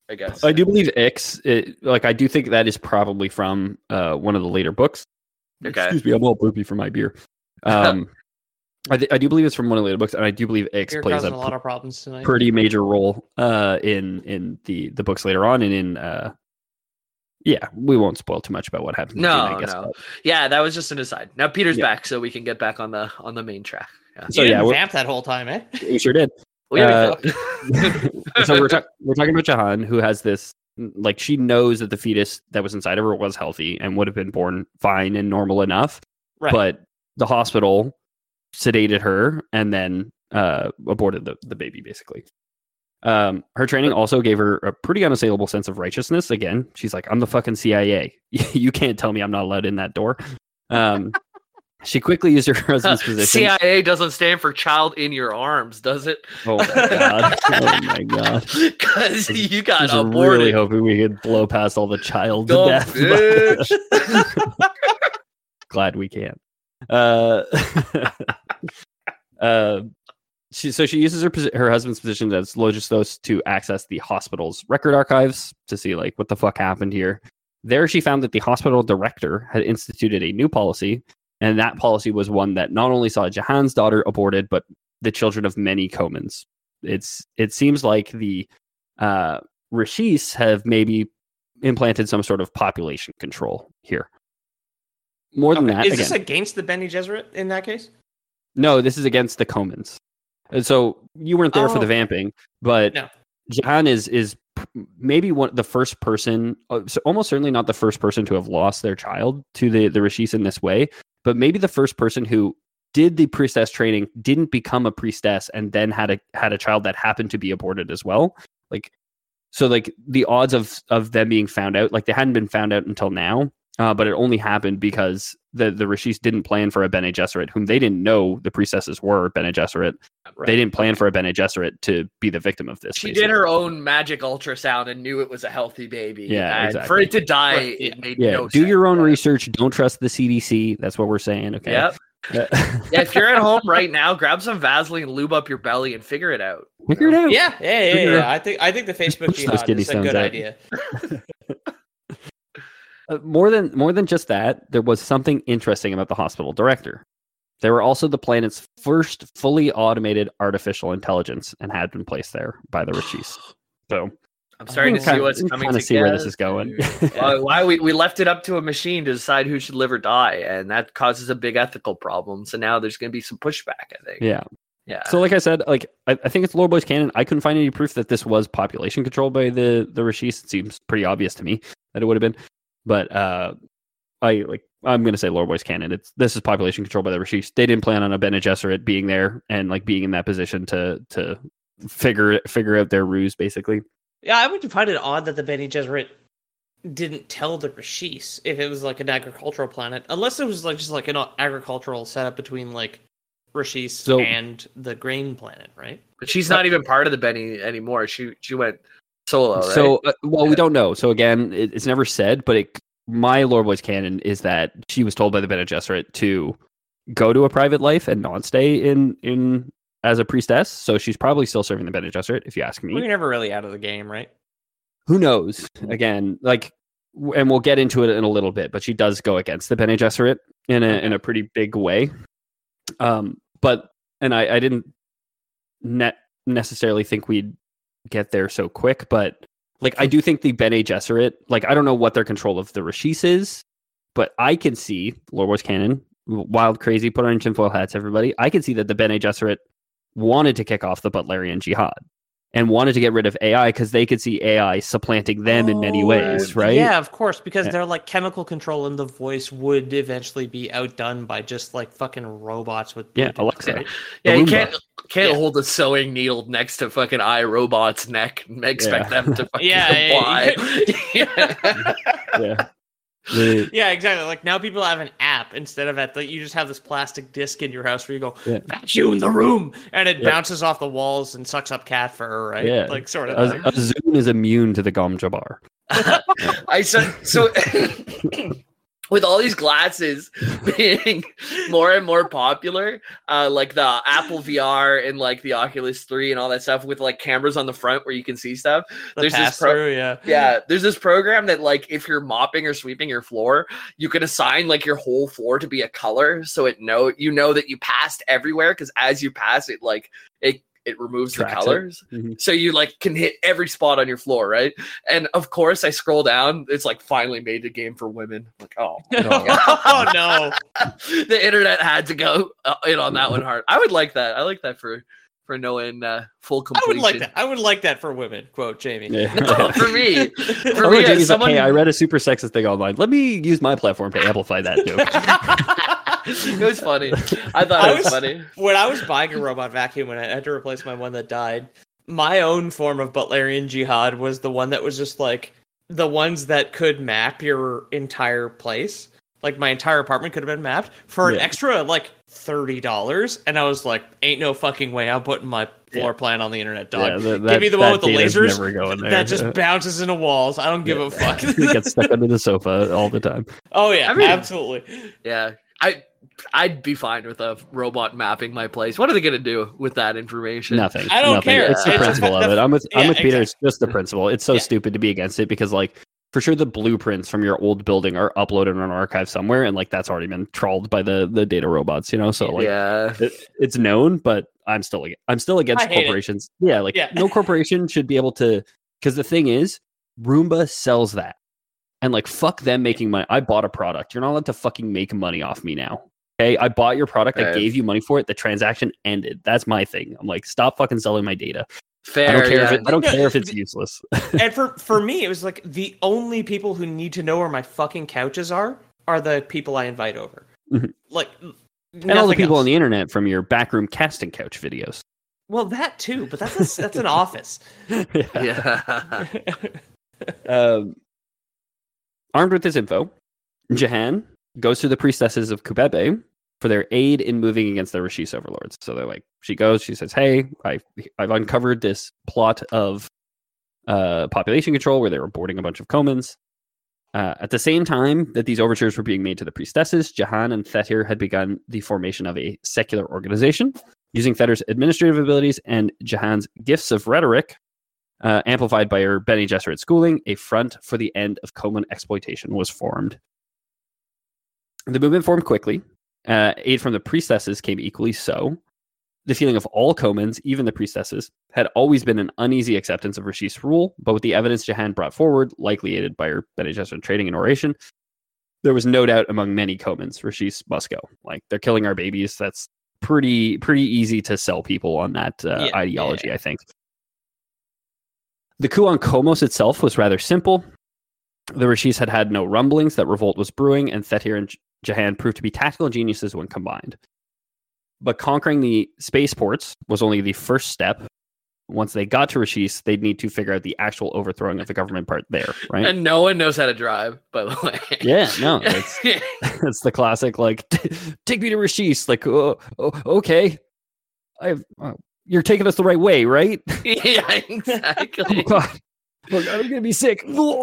I guess. I do believe Ix. It, like I do think that is probably from uh, one of the later books. Okay. Excuse me, I'm all poopy for my beer. Um, I, th- I do believe it's from one of the later books, and I do believe Ix You're plays a, causing a lot of problems tonight. pretty major role uh, in in the the books later on, and in uh, yeah, we won't spoil too much about what happens. No, I guess, no. but- Yeah, that was just an aside. Now Peter's Yeah. back, so we can get back on the on the main track. Yeah. You So, didn't yeah, we're- vamp that whole time, eh? we sure did. Well, yeah, Uh, we so we're, ta- we're talking about Jahan, who has this, like, she knows that the fetus that was inside of her was healthy and would have been born fine and normal enough, Right. but the hospital sedated her and then uh, aborted the, the baby, basically. Um, her training also gave her a pretty unassailable sense of righteousness. Again, she's like, I'm the fucking C I A. You can't tell me I'm not allowed in that door. Um, she quickly used her husband's position. C I A doesn't stand for child in your arms, does it? Oh my god! Oh my god! Because you got I was aborted. really hoping we could blow past all the child to Dumb death. bitch. Glad we can't. Uh, uh, she so she uses her posi- her husband's position as logistos to access the hospital's record archives to see like what the fuck happened here. There, she found that the hospital director had instituted a new policy, and that policy was one that not only saw Jahan's daughter aborted, but the children of many Comans. It's it seems like the uh, Rishis have maybe implanted some sort of population control here. More than Okay. that, Is again, this against the Bene Gesserit in that case? no, this is against the Comans. And so you weren't there for the Oh. vamping, but No. Jahan is is p- maybe one the first person, uh, so almost certainly not the first person to have lost their child to the the Rishis in this way, but maybe the first person who did the priestess training, didn't become a priestess, and then had a had a child that happened to be aborted as well. Like, so like the odds of of them being found out, like they hadn't been found out until now. Uh, but it only happened because the, the Rishis didn't plan for a Bene Gesserit, whom they didn't know the priestesses were Bene Gesserit. Right. They didn't plan for a Bene Gesserit to be the victim of this. She basically. did her own magic ultrasound and knew it was a healthy baby. Yeah, and exactly. for it to die, Right, it made Yeah, no do sense. your own Yeah. research. Don't trust the C D C. That's what we're saying. Okay. Yep. Yeah. Yeah, if you're at home right now, grab some Vaseline, lube up your belly, and figure it out. Figure it out. Yeah, yeah, yeah. Figure- yeah. I think I think the Facebook push those jihad kidney is a stones good out. idea. Uh, more than more than just that, there was something interesting about the hospital director. They were also the planet's first fully automated artificial intelligence, and had been placed there by the Rishis. So I'm starting to see Kinda- what's coming kinda together. see where this is going. Uh, why we, we left it up to a machine to decide who should live or die, and that causes a big ethical problem. So now there's going to be some pushback, I think. yeah. Yeah. So, like I said, like I, I think it's Lore Boys canon. I couldn't find any proof that this was population controlled by the the Rishis. It seems pretty obvious to me that it would have been, but uh, I like I'm gonna say Lore Boys canon. It's this is population controlled by the Rishis. They didn't plan on a Bene Gesserit being there and like being in that position to to figure figure out their ruse, basically. Yeah, I would find it odd that the Bene Gesserit didn't tell the Rishis if it was like an agricultural planet, unless it was like just like an agricultural setup between like Rishis So- and the grain planet, right? But she's not even part of the Benny anymore. She she went solo, right? So, uh, well, Yeah. we don't know. So again, it, it's never said, but it, my Lore Boys canon is that she was told by the Bene Gesserit to go to a private life and not stay in in as a priestess. So she's probably still serving the Bene Gesserit, if you ask me. We're never really out of the game, right? Who knows? Again, like, w- and we'll get into it in a little bit, but she does go against the Bene Gesserit in a in a pretty big way. Um, but and I, I didn't net necessarily think we'd get there so quick, but like I do think the Bene Gesserit, like I don't know what their control of the Rishis is, but I can see Lore Wars canon, wild, crazy, put on your tinfoil hats, everybody. I can see that the Bene Gesserit wanted to kick off the Butlerian Jihad and wanted to get rid of A I because they could see A I supplanting them in many ways, right? Yeah, of course, because Yeah. they're like chemical control, and the voice would eventually be outdone by just like fucking robots with Yeah, Bluetooth, Alexa. right? yeah, you Roomba. can't can't Yeah. hold a sewing needle next to fucking iRobot's neck and expect Yeah. them to fucking Yeah, comply. Yeah. Yeah. The- Yeah, exactly. Like now people have an app instead of at the you just have this plastic disc in your house where you go Yeah. vacuum the room and it Yeah. bounces off the walls and sucks up cat fur, right? Yeah. Like sort a, of thing. a Zune is immune to the Gom Jabbar. I said so. with all these glasses being more and more popular, uh, like the Apple V R and like the Oculus three and all that stuff with like cameras on the front where you can see stuff. The there's this pro- pass-through, yeah. yeah, there's this program that like if you're mopping or sweeping your floor, you can assign like your whole floor to be a color, so it know you know that you passed everywhere because as you pass it, like it. It removes Tracks the colors. Mm-hmm. So you like can hit every spot on your floor, right? And of course I scroll down, it's like finally made a game for women. I'm like, oh, Oh no. the internet had to go uh, in on that one hard. I would like that. I like that for for knowing uh, full I completion. would like that. I would like that for women, quote Jamie. Yeah. No, for me. For Oh, me, as Jamie's someone like, hey, I read a super sexist thing online. Let me use my platform to amplify that joke. it was funny. I thought I it was, was- funny. When I was buying a robot vacuum and I had to replace my one that died, my own form of Butlerian Jihad was the one that was just like the ones that could map your entire place. Like my entire apartment could have been mapped for an Yeah. extra like thirty dollars, and I was like, "Ain't no fucking way I'm putting my floor plan on the internet, dog. Yeah, that- Give me the that one with the data's lasers never going there. that just bounces into walls. I don't give a fuck." It gets stuck under the sofa all the time. Oh yeah, I mean- absolutely. Yeah. I I'd be fine with a robot mapping my place. What are they gonna do with that information? Nothing. I don't nothing. care. It's the It's principle just- of it. I'm with I'm yeah, with Peter. exactly. It's just the principle. It's so Yeah. stupid to be against it because like for sure the blueprints from your old building are uploaded in an archive somewhere, and like that's already been trawled by the the data robots. You know, so like yeah. it, it's known, but I'm still ag- I'm still against I hate it. corporations. Yeah, like Yeah. no corporation should be able to because the thing is, Roomba sells that, and like fuck them making money. I bought a product. You're not allowed to fucking make money off me now. Okay, I bought your product. I Right. gave you money for it. The transaction ended. That's my thing. I'm like, stop fucking selling my data. Fair. I don't care yeah. if it, I don't No, care if it's the- useless. And for for me, it was like the only people who need to know where my fucking couches are are the people I invite over. Mhm. Like, And all the people on the internet from your backroom casting couch videos. Well, that too, but that's a, that's an office. Yeah. Um, armed with this info, Jahan goes to the priestesses of Kubebe for their aid in moving against the Rashis overlords. So they're like, she goes, she says, hey, I've, I've uncovered this plot of uh, population control where they were boarding a bunch of Comans. Uh, at the same time that these overtures were being made to the priestesses, Jahan and Thetir had begun the formation of a secular organization. Using Thetir's administrative abilities and Jahan's gifts of rhetoric, uh, amplified by her Bene Gesserit schooling, a front for the end of Coman exploitation was formed. The movement formed quickly. Uh, aid from the priestesses came equally so. The feeling of all Comans, even the priestesses, had always been an uneasy acceptance of Rashis' rule, but with the evidence Jahan brought forward, likely aided by her Bene Gesserit training and oration, there was no doubt among many Comans, Rashis must go. Like, they're killing our babies. That's pretty pretty easy to sell people on that uh, Yeah, ideology, yeah. I think. The coup on Komos itself was rather simple. The Rashis had had no rumblings that revolt was brewing, and Thetir and Jahan proved to be tactical geniuses when combined. But conquering the spaceports was only the first step. Once they got to Rashis, they'd need to figure out the actual overthrowing of the government part there, right? And no one knows how to drive, by the way. Yeah, no, it's it's the classic like, take me to Rashis. Like, oh, oh okay, I've uh, you're taking us the right way, right? yeah, Oh exactly. God, Look, I'm gonna be sick.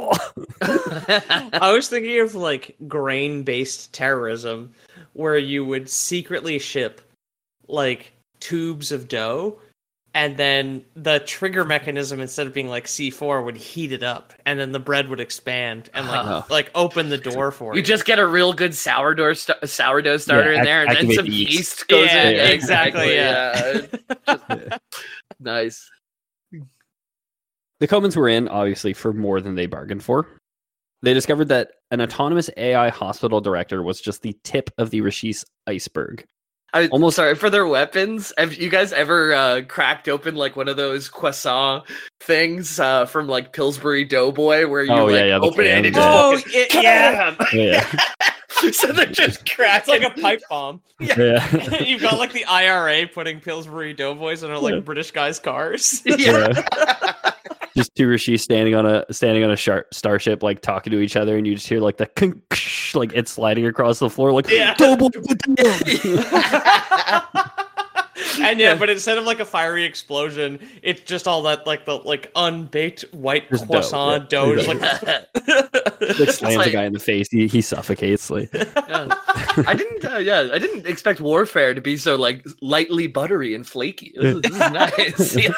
I was thinking of like grain-based terrorism, where you would secretly ship like tubes of dough, and then the trigger mechanism, instead of being like C four, would heat it up, and then the bread would expand and like Oh. like open the door for You it. just get a real good sourdough st- sourdough starter Yeah, in there, and then activate some the yeast. yeast goes Yeah, in. yeah, exactly, yeah. Just- nice. The Comans were in, obviously, for more than they bargained for. They discovered that an autonomous A I hospital director was just the tip of the Rashis iceberg. I, Almost- almost sorry for their weapons. Have you guys ever uh, cracked open like one of those croissant things uh, from like Pillsbury Doughboy, where you Oh, yeah, like yeah, the open it and it cans, just yeah. Oh, fucking- it- yeah. Yeah, so they're just cracking. It's like a pipe bomb. yeah. You've got like the I R A putting Pillsbury Doughboys in like Yeah. British guys' cars. yeah. Just two Rashis standing on a standing on a sharp starship, like talking to each other, and you just hear like the like it's sliding across the floor, like Yeah. double. And yeah, but instead of like a fiery explosion, it's just all that like the like unbaked white Just croissant dough, dough. yeah. Just like Like slams like- a guy in the face. He, he suffocates. Like, Yeah. I didn't. Uh, yeah, I didn't expect Warfare to be so like lightly buttery and flaky. This is, this is nice. Yeah.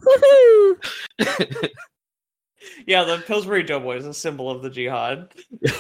yeah, the Pillsbury Doughboy is a symbol of the jihad.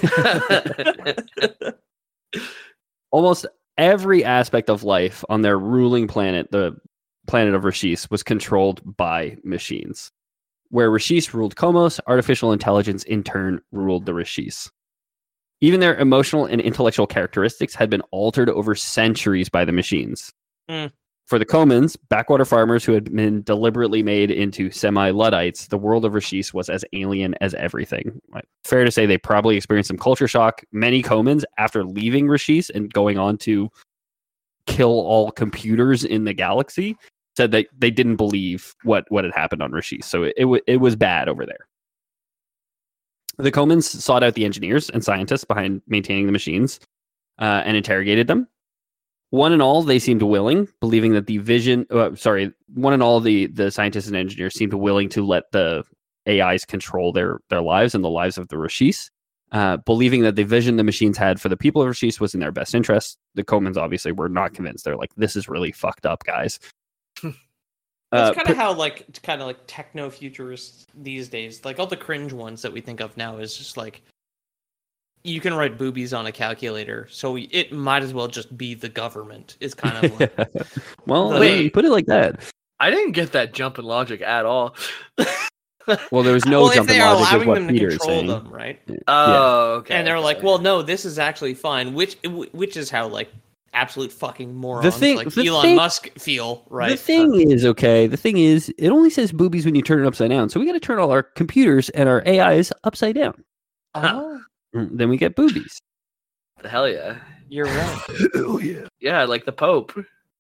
almost every aspect of life on their ruling planet, the planet of Rashis, was controlled by machines. Where Rashis ruled Komos, artificial intelligence in turn ruled the Rashis. Even their emotional and intellectual characteristics had been altered over centuries by the machines. Mm. For the Komans, backwater farmers who had been deliberately made into semi-Luddites, the world of Rashis was as alien as everything. Fair to say they probably experienced some culture shock. Many Komans, after leaving Rashis and going on to kill all computers in the galaxy, said that they didn't believe what, what had happened on Rashis. So it, it, w- it was bad over there. The Komans sought out the engineers and scientists behind maintaining the machines uh, and interrogated them. One and all, they seemed willing, believing that the vision, uh, sorry, one and all the, the scientists and engineers seemed willing to let the A Is control their, their lives and the lives of the Rashis, uh, believing that the vision the machines had for the people of Rashis was in their best interest. The Komans obviously were not convinced. They're like, this is really fucked up, guys. That's Uh, kind pr- of how like kind of like techno futurists these days, like all the cringe ones that we think of now, is just like you can write boobies on a calculator, so it might as well just be the government. Is kind of like well, the- I mean, put it like that. I didn't get that jump in logic at all. Well, there was no well, if jump in they are logic with allowing what them to Peter is control saying. them, right? Oh, okay. And they're okay. like, well, no, this is actually fine. Which which is how like absolute fucking morons thing- like the Elon thing- Musk feel, right? The thing is, okay, the thing is, it only says boobies when you turn it upside down. So we got to turn all our computers and our A Is upside down. Oh, Mm, Then we get boobies. hell yeah, you're right. Oh, yeah. yeah, like the Pope.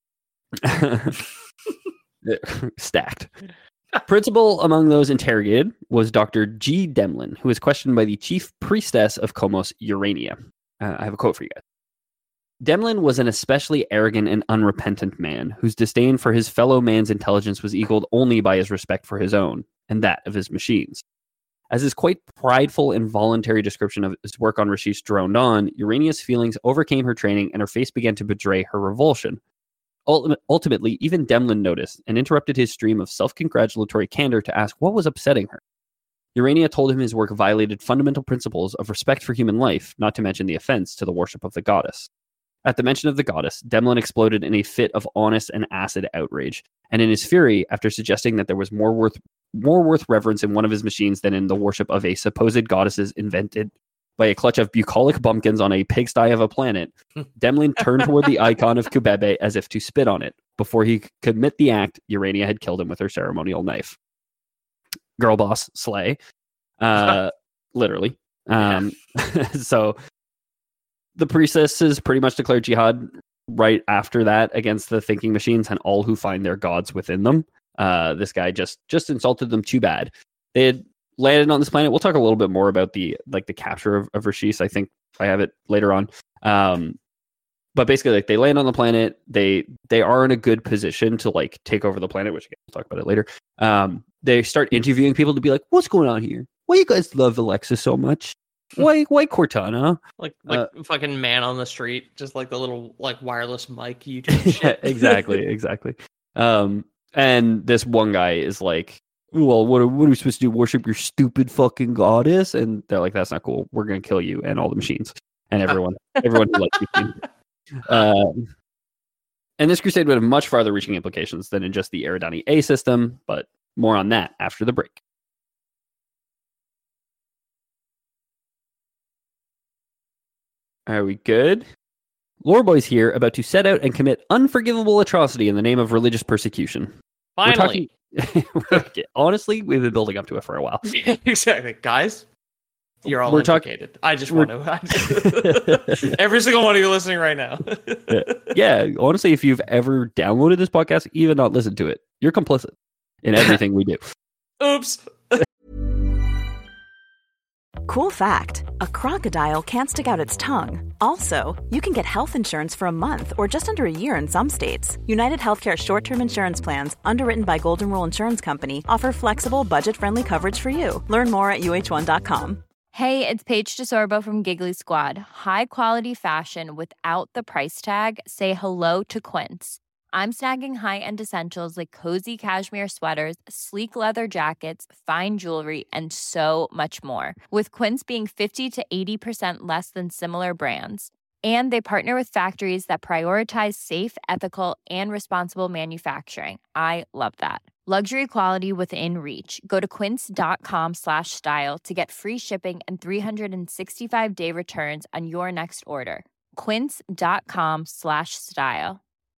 Stacked. Principal among those interrogated was Doctor G. Demlin, who was questioned by the chief priestess of Komos, Urania. Uh, I have a quote for you guys. Demlin was an especially arrogant and unrepentant man, whose disdain for his fellow man's intelligence was equaled only by his respect for his own, and that of his machines. As his quite prideful and voluntary description of his work on Rashis droned on, Urania's feelings overcame her training, and her face began to betray her revulsion. Ultim- Ultimately, even Demlin noticed and interrupted his stream of self-congratulatory candor to ask what was upsetting her. Urania told him his work violated fundamental principles of respect for human life, not to mention the offense to the worship of the goddess. At the mention of the goddess, Demlin exploded in a fit of honest and acid outrage, and in his fury, after suggesting that there was more worth more worth reverence in one of his machines than in the worship of a supposed goddesses invented by a clutch of bucolic bumpkins on a pigsty of a planet, Demlin turned toward the icon of Kubebe as if to spit on it. Before he could commit the act, Urania had killed him with her ceremonial knife. Girl boss, slay. Uh, literally. Um, so the priestesses pretty much declared jihad right after that against the thinking machines and all who find their gods within them. Uh, this guy just just insulted them too bad. They had landed on this planet. We'll talk a little bit more about the like the capture of, of Rashis. I think I have it later on. Um, but basically, like they land on the planet. They they are in a good position to like take over the planet, which again, we'll talk about it later. Um, they start interviewing people to be like, "What's going on here? Why you guys love Alexa so much? Why why Cortana?" Like like Uh, fucking man on the street, just like the little like wireless mic YouTube shit. Yeah, exactly, exactly. Um, and this one guy is like, well, what are, what are we supposed to do? Worship your stupid fucking goddess? And they're like, that's not cool. We're gonna kill you and all the machines and everyone, everyone who likes you. Um, and this crusade would have much farther reaching implications than in just the Eridani A system, but more on that after the break. Are we good? Loreboy's here, about to set out and commit unforgivable atrocity in the name of religious persecution. We're Finally, talking- honestly, we've been building up to it for a while. exactly, guys. You're all We're talk- implicated. I just we're- want to. Every single one of you listening right now. Yeah, honestly, if you've ever downloaded this podcast, even not listened to it, you're complicit in everything we do. Oops. Cool fact, a crocodile can't stick out its tongue. Also, you can get health insurance for a month or just under a year in some states. United Healthcare short-term insurance plans, underwritten by Golden Rule Insurance Company, offer flexible, budget-friendly coverage for you. Learn more at U H one dot com. Hey, it's Paige DeSorbo from Giggly Squad. High quality fashion without the price tag. Say hello to Quince. I'm snagging high-end essentials like cozy cashmere sweaters, sleek leather jackets, fine jewelry, and so much more. With Quince being fifty to eighty percent less than similar brands. And they partner with factories that prioritize safe, ethical, and responsible manufacturing. I love that. Luxury quality within reach. Go to quince.com slash style to get free shipping and three sixty-five day returns on your next order. Quince.com slash style.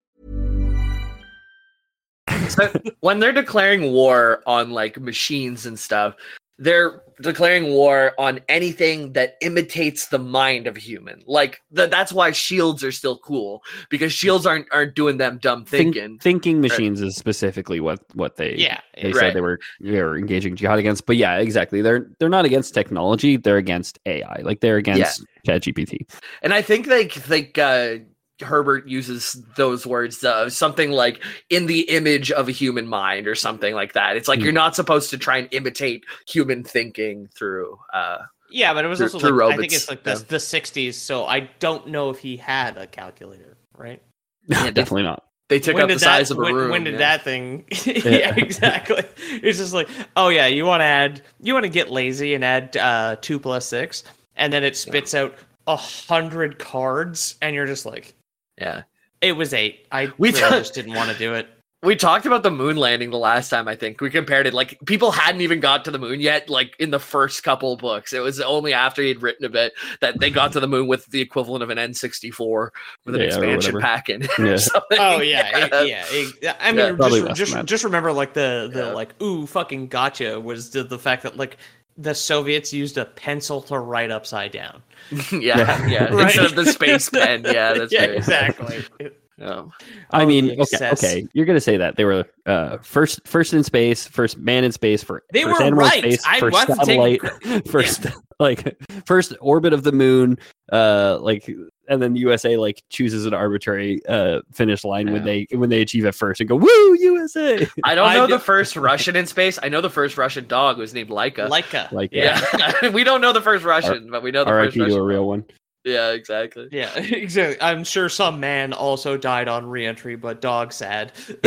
So when they're declaring war on like machines and stuff, they're declaring war on anything that imitates the mind of a human. Like the, that's why shields are still cool, because shields aren't aren't doing them dumb Think, thinking. thinking machines is specifically what what they Yeah, they right. said they were they were engaging jihad against. But yeah, exactly. They're they're not against technology. They're against A I. Like they're against ChatGPT. And I think like like uh, Herbert uses those words, uh, something like in the image of a human mind or something like that. It's like Mm. you're not supposed to try and imitate human thinking through. Uh, Yeah, but it was Through- also through like, I robots, think it's like the, yeah. the sixties, so I don't know if he had a calculator, right? Yeah, Definitely not. they took when up the did size that, of a when, room. when did yeah. that thing? yeah, exactly. It's just like, oh yeah, you want to add, you want to get lazy and add uh, two plus six, and then it spits out a hundred cards, and you're just like, Yeah. it was eight. I We really thought- just didn't want to do it. We talked about the moon landing the last time, I think. We compared it. Like, people hadn't even got to the moon yet, like, in the first couple of books. It was only after he'd written a bit that they got to the moon with the equivalent of an N sixty-four with an Yeah, or expansion whatever. pack in it. Yeah. or something. Oh yeah, it- yeah. it- I mean, Yeah, probably just less just, than that. just remember like the the Yeah. like ooh fucking gotcha was the, the fact that like the Soviets used a pencil to write upside down. yeah, yeah. Right. Instead of the space pen. Yeah, that's yeah, right. exactly. Oh. I Oh, mean, the okay, excess. okay. You're gonna say that they were uh, first, first in space, first man in space, for They first were animal in right. space, I first want to take- satellite, first like first orbit of the moon. Uh, like, and then the U S A like chooses an arbitrary uh finish line when Yeah. they when they achieve it first and go woo U S A. I don't I know did- the first Russian in space. I know the first Russian dog was named Laika. Leica. Like, yeah. yeah. We don't know the first Russian, but we know the R I first P to Russian. a real one. Yeah, exactly. Yeah, exactly. I'm sure some man also died on reentry, but dog sad.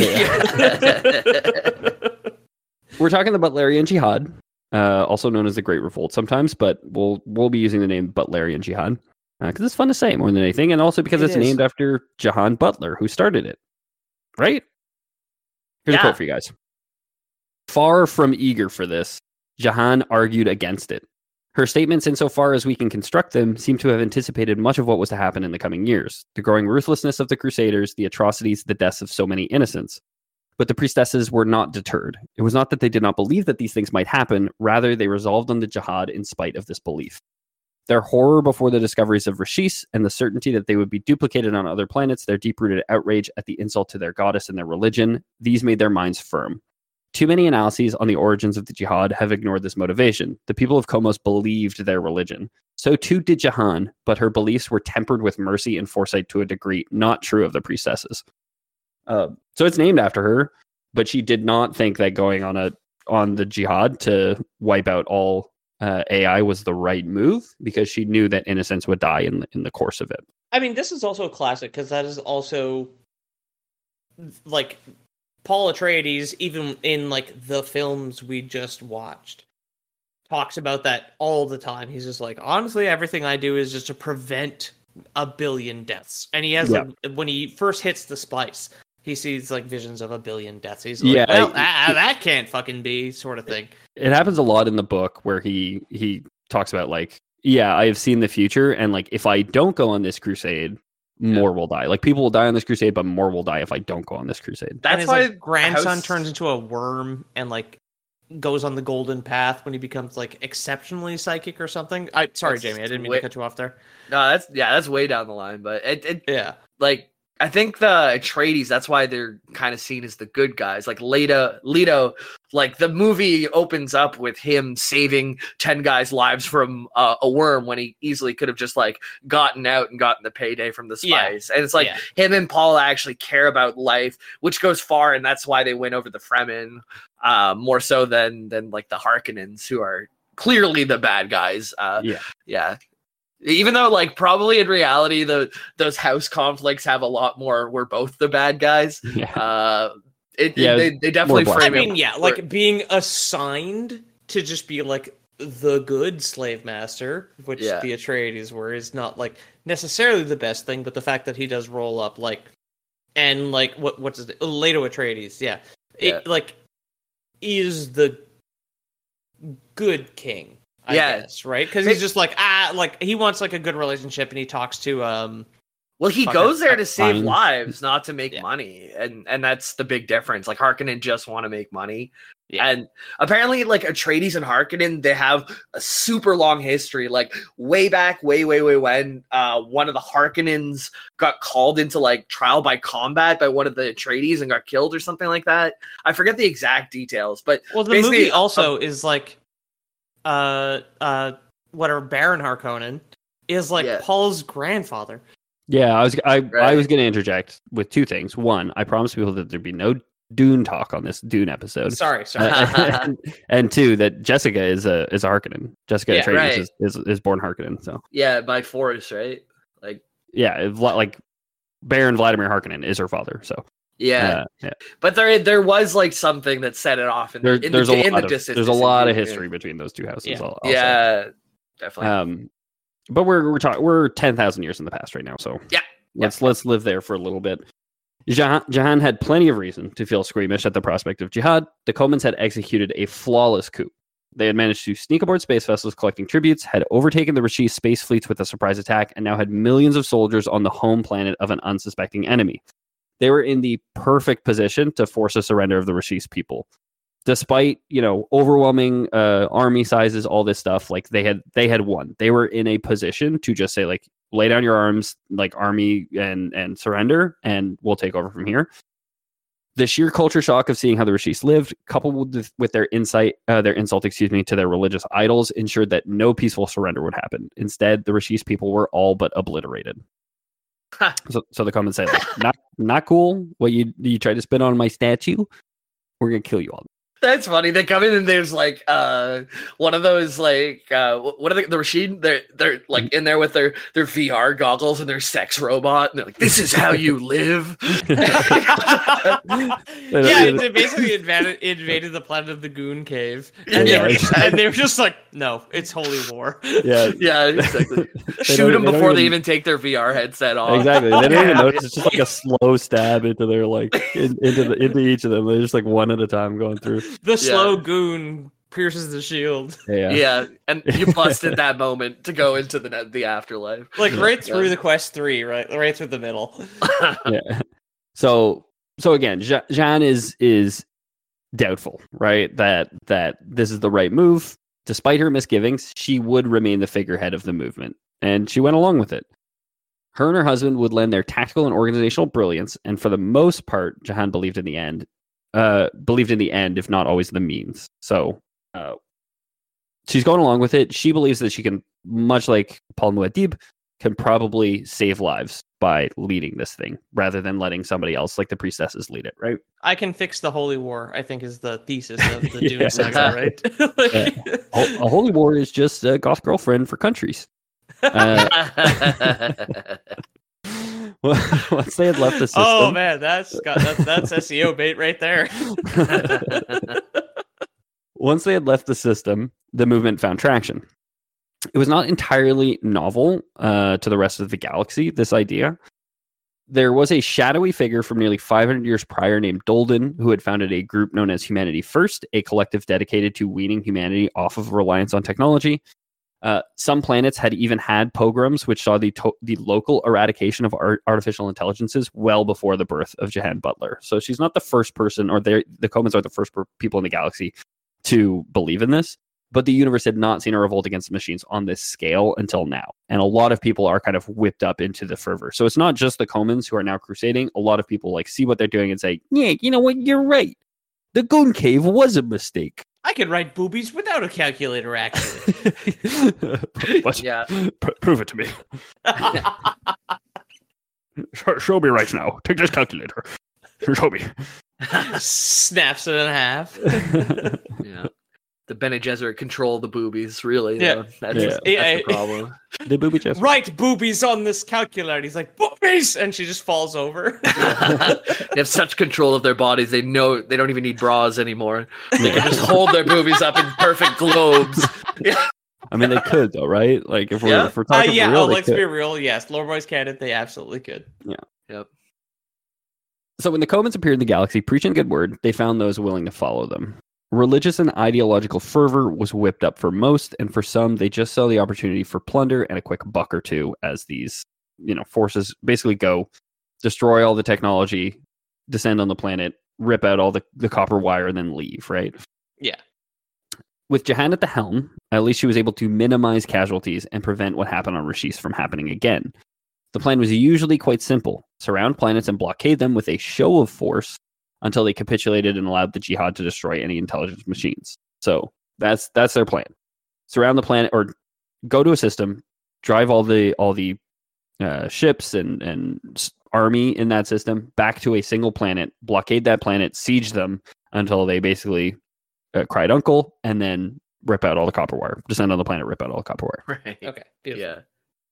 We're talking the Butlerian Jihad, uh, also known as the Great Revolt sometimes, but we'll we'll be using the name Butlerian Jihad because it's fun to say more than anything, and also because It it's is. named after Jahan Butler, who started it. Right? Here's Yeah. a quote for you guys. Far from eager for this, Jahan argued against it. Her statements, insofar as we can construct them, seem to have anticipated much of what was to happen in the coming years. The growing ruthlessness of the Crusaders, the atrocities, the deaths of so many innocents. But the priestesses were not deterred. It was not that they did not believe that these things might happen, rather they resolved on the jihad in spite of this belief. Their horror before the discoveries of Rashis and the certainty that they would be duplicated on other planets, their deep-rooted outrage at the insult to their goddess and their religion, these made their minds firm. Too many analyses on the origins of the jihad have ignored this motivation. The people of Komos believed their religion. So too did Jahan, but her beliefs were tempered with mercy and foresight to a degree not true of the priestesses. Uh, so it's named after her, but she did not think that going on a on the jihad to wipe out all uh, A I was the right move because she knew that innocents would die in in the course of it. I mean, this is also a classic because that is also like Paul Atreides, even in like the films we just watched, talks about that all the time. He's just like, honestly, everything I do is just to prevent a billion deaths. And he has Yeah. like, when he first hits the spice, he sees like visions of a billion deaths. He's like, Yeah, well, it- ah, that can't fucking be, sort of thing. It happens a lot in the book where he he talks about like, yeah, I have seen the future, and like if I don't go on this crusade, more will die. Like people will die on this crusade, but more will die if I don't go on this crusade. and That's his why like, grandson House- turns into a worm and like goes on the golden path when he becomes like exceptionally psychic or something. I sorry, That's Jamie, I didn't mean way- to cut you off there. No, that's yeah, that's way down the line. But it, it Yeah. like I think the Atreides, that's why they're kind of seen as the good guys. Like Leto, Leto, like the movie opens up with him saving ten guys' lives from uh, a worm when he easily could have just like gotten out and gotten the payday from the spies. Yeah. And it's like yeah. him and Paul actually care about life, which goes far, and that's why they win over the Fremen uh, more so than than like the Harkonnens, who are clearly the bad guys. Uh, yeah, yeah. Even though, like, probably in reality, the those house conflicts have a lot more. We're both the bad guys. Yeah, uh, it, yeah it, they, they definitely frame I mean, it. Yeah, like being assigned to just be like the good slave master, which yeah. the Atreides were, is not like necessarily the best thing. But the fact that he does roll up, like, and like what what's his name? Leto Atreides, yeah, it, yeah, like is the good king. I yeah. guess, right? Because he's just like, ah, like, he wants, like, a good relationship, and he talks to, um... Well, he goes there to save lives, not to make yeah. money, and and that's the big difference. Like, Harkonnen just want to make money. Yeah. And apparently, like, Atreides and Harkonnen, they have a super long history. Like, way back, way, way, way when, uh, one of the Harkonnens got called into, like, trial by combat by one of the Atreides and got killed or something like that. I forget the exact details, but... Well, the movie also uh, is, like... Uh, uh, whatever, Baron Harkonnen is like yeah. Paul's grandfather. Yeah, I was I right. I was going to interject with two things. One, I promised people that there'd be no Dune talk on this Dune episode. Sorry, sorry. Uh, and, and two, that Jessica is a is a Harkonnen. Jessica yeah, Atreides right. is, is is born Harkonnen. So yeah, by force, right? Like yeah, like Baron Vladimir Harkonnen is her father. So. Yeah. Uh, yeah, but there there was like something that set it off in, there, in there's the, a in lot the of, distance. There's a lot of history between those two houses. Yeah, I'll, I'll yeah definitely. Um, but we're we're talking we're ten thousand years in the past right now, so yeah, let's yeah. let's live there for a little bit. Jahan, Jahan had plenty of reason to feel squeamish at the prospect of jihad. The Comans had executed a flawless coup. They had managed to sneak aboard space vessels collecting tributes, had overtaken the Rashis space fleets with a surprise attack, and now had millions of soldiers on the home planet of an unsuspecting enemy. They were in the perfect position to force a surrender of the Rashis people. Despite, you know, overwhelming uh, army sizes, all this stuff, like they had they had won. They were in a position to just say, like, lay down your arms, like army, and and surrender, and we'll take over from here. The sheer culture shock of seeing how the Rashis lived, coupled with, with their insight, uh, their insult, excuse me, to their religious idols, ensured that no peaceful surrender would happen. Instead, the Rashis people were all but obliterated. so, so the comments say, like, not not cool. What you you tried to spit on my statue? We're gonna kill you all. That's funny. They come in and there's like uh one of those like uh what are they, the Rashid? They're they're like in there with their their V R goggles and their sex robot, and they're like, "This is how you live." Yeah, they basically invaded invaded the planet of the Goon Cave, and, yeah, they, were, exactly. and they were just like, "No, it's holy war." Yeah, yeah, exactly. Shoot them they before they even, they even take their V R headset off. Exactly. They don't even notice. It's just like a slow stab into their like in, into the into each of them. They're just like one at a time going through. The slow yeah. goon pierces the shield. Yeah, yeah, and you busted that moment to go into the the afterlife, like right through yeah. the quest three, right, right through the middle. yeah. So, so again, Jean is is doubtful, right? That that this is the right move. Despite her misgivings, she would remain the figurehead of the movement, and she went along with it. Her and her husband would lend their tactical and organizational brilliance, and for the most part, Jahan believed in the end. Uh, believed in the end, if not always the means. So uh, she's going along with it. She believes that she can, much like Paul Muad'Dib, can probably save lives by leading this thing rather than letting somebody else, like the priestesses, lead it, right? I can fix the holy war, I think, is the thesis of the Dune yeah. saga, right? like... yeah. A holy war is just a goth girlfriend for countries. Uh, Once they had left the system. Oh man, that's got that's, that's S E O bait right there. Once they had left the system, the movement found traction. It was not entirely novel uh, to the rest of the galaxy, this idea. There was a shadowy figure from nearly five hundred years prior named Dolden, who had founded a group known as Humanity First, a collective dedicated to weaning humanity off of reliance on technology. Uh, some planets had even had pogroms, which saw the to- the local eradication of art- artificial intelligences well before the birth of Jahan Butler. So she's not the first person, or the Comans are the first per- people in the galaxy to believe in this. but the universe had not seen a revolt against the machines on this scale until now. And a lot of people are kind of whipped up into the fervor. So it's not just the Comans who are now crusading. A lot of people like see what they're doing and say, yeah, you know what? You're right. The Goon Cave was a mistake. I can write boobies without a calculator, actually. But Yeah. pr- prove it to me. show, show me right now. Take this calculator. Show me. Snaps it in half. Yeah. The Bene Gesserit control the boobies, really. Yeah. though. That's, Yeah. that's Yeah. the problem. The booby chest. Write boobies on this calculator. He's like, boobies! And she just falls over. They have such control of their bodies, they know they don't even need bras anymore. They can just hold their boobies up in perfect globes. I mean, they could though, right? Like if we're Yeah. if we're Uh, talking yeah, for real, oh, they let's could. be real. Yes, Lore Boys canon, they absolutely could. Yep. So when the Comans appeared in the galaxy preaching good word, they found those willing to follow them. Religious and ideological fervor was whipped up for most, and for some, they just saw the opportunity for plunder and a quick buck or two as these, you know, forces basically go destroy all the technology, descend on the planet, rip out all the, the copper wire, and then leave, right? Yeah. With Jahan at the helm, at least she was able to minimize casualties and prevent what happened on Rashis from happening again. The plan was usually quite simple. Surround planets and blockade them with a show of force until they capitulated and allowed the Jihad to destroy any intelligence machines. So that's that's their plan. Surround the planet or go to a system, drive all the all the uh, ships and, and army in that system back to a single planet, blockade that planet, siege them until they basically uh, cried uncle, and then rip out all the copper wire. Descend on the planet, rip out all the copper wire. Right. Okay, beautiful. Yeah.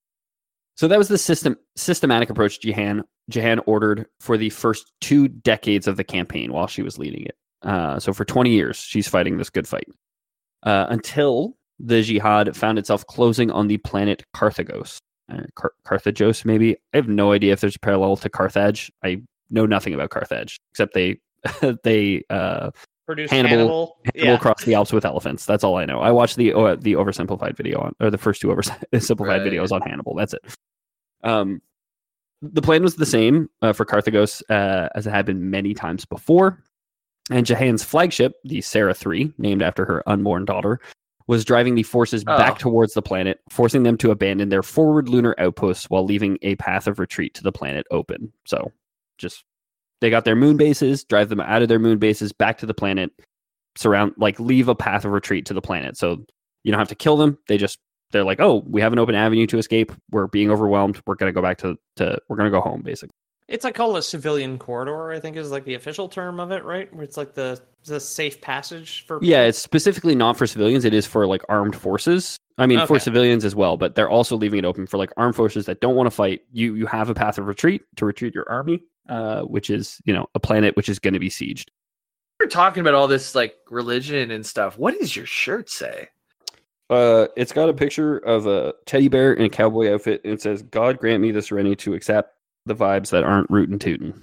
So that was the system systematic approach Jahan Jahan ordered for the first two decades of the campaign while she was leading it. Uh, so for twenty years, she's fighting this good fight uh, until the Jihad found itself closing on the planet Carthagos. Uh, Car- Carthagos, maybe. I have no idea if there's a parallel to Carthage. I know nothing about Carthage except they they uh, Produce Hannibal, Hannibal. Hannibal Yeah. crossed the Alps with elephants. That's all I know. I watched the uh, the oversimplified video on, or the first two oversimplified Right. videos on Hannibal. That's it. Um, the plan was the same uh, for Carthagos uh, as it had been many times before. And Jahan's flagship, the Sarah three, named after her unborn daughter, was driving the forces Oh. back towards the planet, forcing them to abandon their forward lunar outposts while leaving a path of retreat to the planet open. So just they got their moon bases, drive them out of their moon bases back to the planet, surround, like leave a path of retreat to the planet. So you don't have to kill them. They just, they're like, oh, we have an open avenue to escape. We're being overwhelmed. We're going to go back to, to, we're going to go home, basically. It's like called a civilian corridor, I think is like the official term of it, right? Where it's like the the safe passage for Yeah, it's specifically not for civilians. It is for like armed forces. I mean, for Okay. civilians as well, but they're also leaving it open for like armed forces that don't want to fight. You you have a path of retreat to retreat your army, uh, which is, you know, a planet which is going to be sieged. We're talking about all this like religion and stuff. What does your shirt say? Uh, it's got a picture of a teddy bear in a cowboy outfit, and it says, "God grant me the serenity to accept the vibes that aren't rootin' tootin'."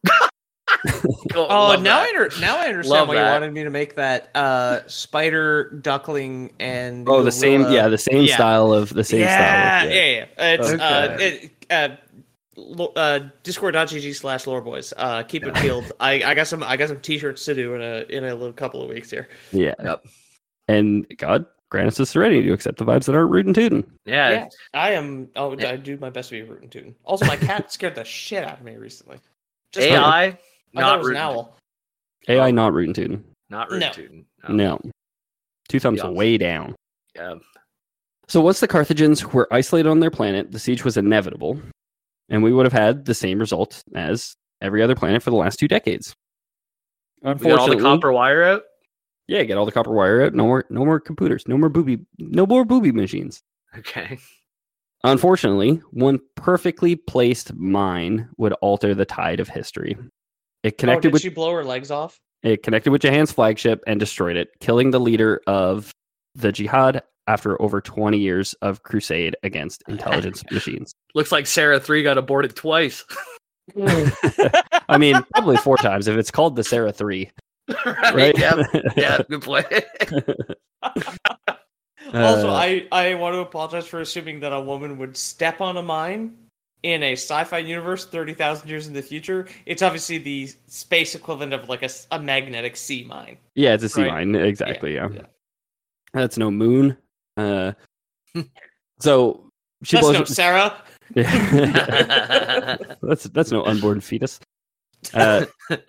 Oh, Oh, love now that. I under, now I understand Love why that. you wanted me to make that uh, spider, duckling, and Oh, the same, gorilla. yeah, the same Yeah. style of the same yeah, style. Of, yeah, yeah, yeah. It's uh, Okay. it, uh, lo- uh, discord.gg slash loreboys. Uh, keep it peeled. I, I got some I got some t-shirts to do in a in a little couple of weeks here. yeah. Yep. And God grant us the serenity to accept the vibes that aren't rootin' tootin'. Yeah. Yeah, I am. Oh, Yeah. I do my best to be rootin' tootin'. Also, my cat scared the shit out of me recently. Just A I, I thought it not was an rootin'. owl. A I not rootin' tootin'. Not No. rootin'. Oh, No. Two thumbs The opposite. way down. Yeah. So once the Carthagins were isolated on their planet, the siege was inevitable, and we would have had the same result as every other planet for the last two decades. We got all the Unfortunately, copper wire out. yeah, get all the copper wire out. No more, no more computers. No more booby, no more booby machines. Okay. Unfortunately, one perfectly placed mine would alter the tide of history. It Oh, connected did with she blow her legs off? it connected with Jahan's flagship and destroyed it, killing the leader of the Jihad after over twenty years of crusade against intelligence machines. Looks like Sarah three got aborted twice. I mean, probably four times if it's called the Sarah three. right. Right? Yeah. Yeah. Good play. Also, Uh, I, I want to apologize for assuming that a woman would step on a mine in a sci-fi universe thirty thousand years in the future. It's obviously the space equivalent of like a, s- a magnetic sea mine. Yeah, it's a sea Right. mine. Exactly, yeah. Yeah. That's no moon. Uh, so she That's blows. no Sarah. Yeah. that's that's no unborn fetus. Uh,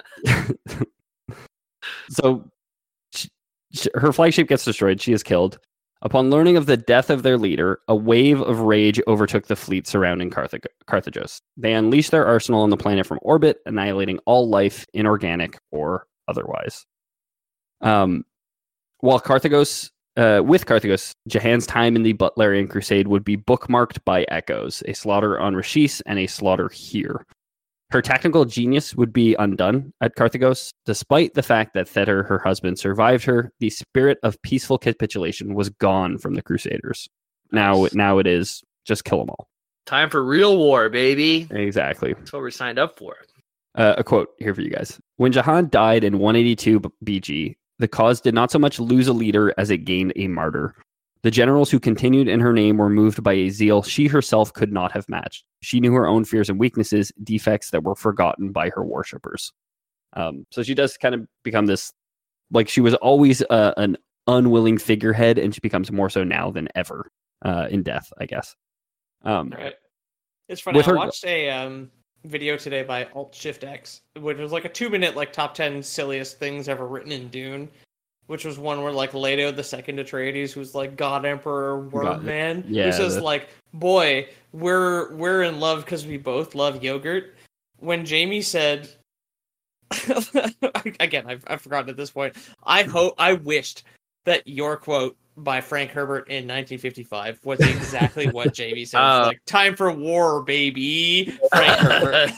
so she, she, her flagship gets destroyed. She is killed. Upon learning of the death of their leader, a wave of rage overtook the fleet surrounding Carthag- Carthagos. They unleashed their arsenal on the planet from orbit, annihilating all life, inorganic or otherwise. Um, while Carthagos, uh, with Carthagos, Jahan's time in the Butlerian Crusade would be bookmarked by echoes, a slaughter on Rashis and a slaughter here. Her technical genius would be undone at Carthagos. Despite the fact that Thether, her husband, survived her, the spirit of peaceful capitulation was gone from the Crusaders. Now, now it is just kill them all. Time for real war, baby. Exactly. That's what we're signed up for. Uh, a quote here for you guys. When Jahan died in one eighty-two B G, the cause did not so much lose a leader as it gained a martyr. The generals who continued in her name were moved by a zeal she herself could not have matched. She knew her own fears and weaknesses, defects that were forgotten by her worshippers. Um, so she does kind of become this, like she was always uh, an unwilling figurehead, and she becomes more so now than ever uh, in death, I guess. Um, Right. It's funny. with I her- watched a um, video today by Alt Shift X, which was like a two minute like top ten silliest things ever written in Dune. Which was one where like Leto the Second Atreides, who's like God Emperor Worm Man, yeah, who says the- like, "Boy, we're we're in love because we both love yogurt." When Jamie said, again, I've I've forgotten at this point. I hope I wished that your quote by Frank Herbert in nineteen fifty-five was exactly what Jamie said. Oh. Like, time for war, baby. Frank Herbert.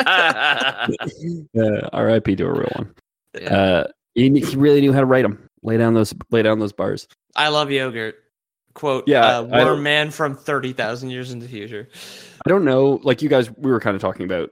uh, R I P to a real one. Yeah. Uh, he, he really knew how to write them. Lay down those, lay down those bars. I love yogurt. Quote, Yeah, uh, I Worm don't- Man from thirty thousand years in the future. I don't know. Like you guys, we were kind of talking about,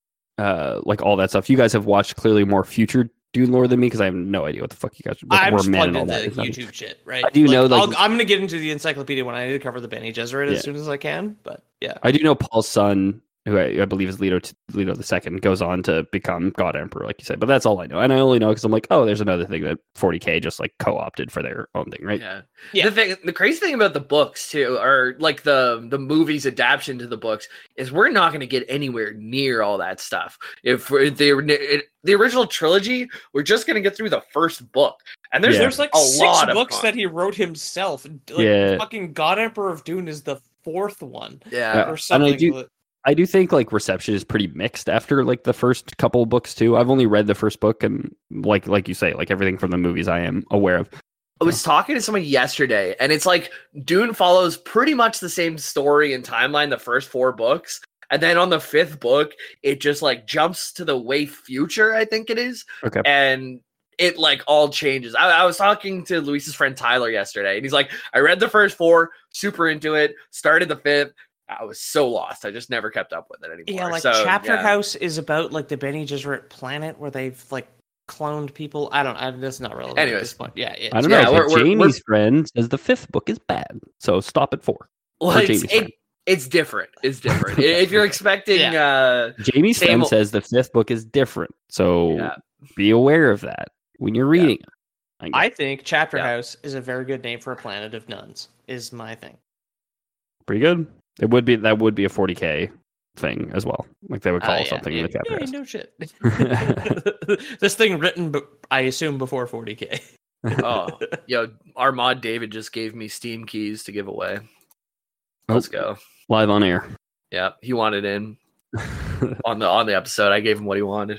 uh, like all that stuff. You guys have watched clearly more future Dune lore than me because I have no idea what the fuck you guys. What I'm Worm just Man plugged and all into that is. Nothing. YouTube shit, right? I do know, like- I'll, I'm going to get into the encyclopedia when I need to cover the Bene Gesserit Yeah. as soon as I can, but yeah. I do know Paul's son, who I, I believe is Leto Leto the Second, goes on to become God Emperor, like you said. But that's all I know, and I only know because I'm like, oh, there's another thing that forty K just like co-opted for their own thing, right? Yeah. Yeah. The thing, the crazy thing about the books too, or like the the movie's adaptation to the books, is we're not going to get anywhere near all that stuff. If we're- the it, the original trilogy, we're just going to get through the first book, and there's Yeah. There's like a six lot of books con- that he wrote himself. Like, Yeah. fucking God Emperor of Dune is the fourth one. yeah. Yeah. Or And I something. do- I do think like reception is pretty mixed after like the first couple of books too. I've only read the first book, and like like you say, like everything from the movies I am aware of. I was talking to someone yesterday, and it's like Dune follows pretty much the same story and timeline the first four books, and then on the fifth book, it just like jumps to the way future, I think it is, Okay. and it like all changes. I, I was talking to Luis's friend Tyler yesterday, and he's like, "I read the first four, super into it, started the fifth." I was so lost. I just never kept up with it anymore. Yeah, like so, Chapter yeah. House is about like the Bene Gesserit planet where they've like cloned people. I don't. I, that's not relevant at Anyways. this point. Yeah, yeah. I don't Yeah, know. we're- but we're- Jamie's friend says the fifth book is bad, so stop at four. Well, Or it's, Jamie's friend. it, it's different. It's different. if you're expecting, uh, Jamie's Same friend ol- says the fifth book is different, so Yeah. be aware of that when you're reading it. I I guess. think Chapter Yeah. House is a very good name for a planet of nuns. Is my thing. Pretty good. It would be that would be a forty K thing as well. Like they would call Uh, yeah, something yeah, in the chapter. yeah, house. no shit. This thing written, b- I assume, before forty K. oh, yo, our mod David just gave me Steam keys to give away. Let's Oh, go. live on air. Yeah, he wanted in on the on the episode. I gave him what he wanted.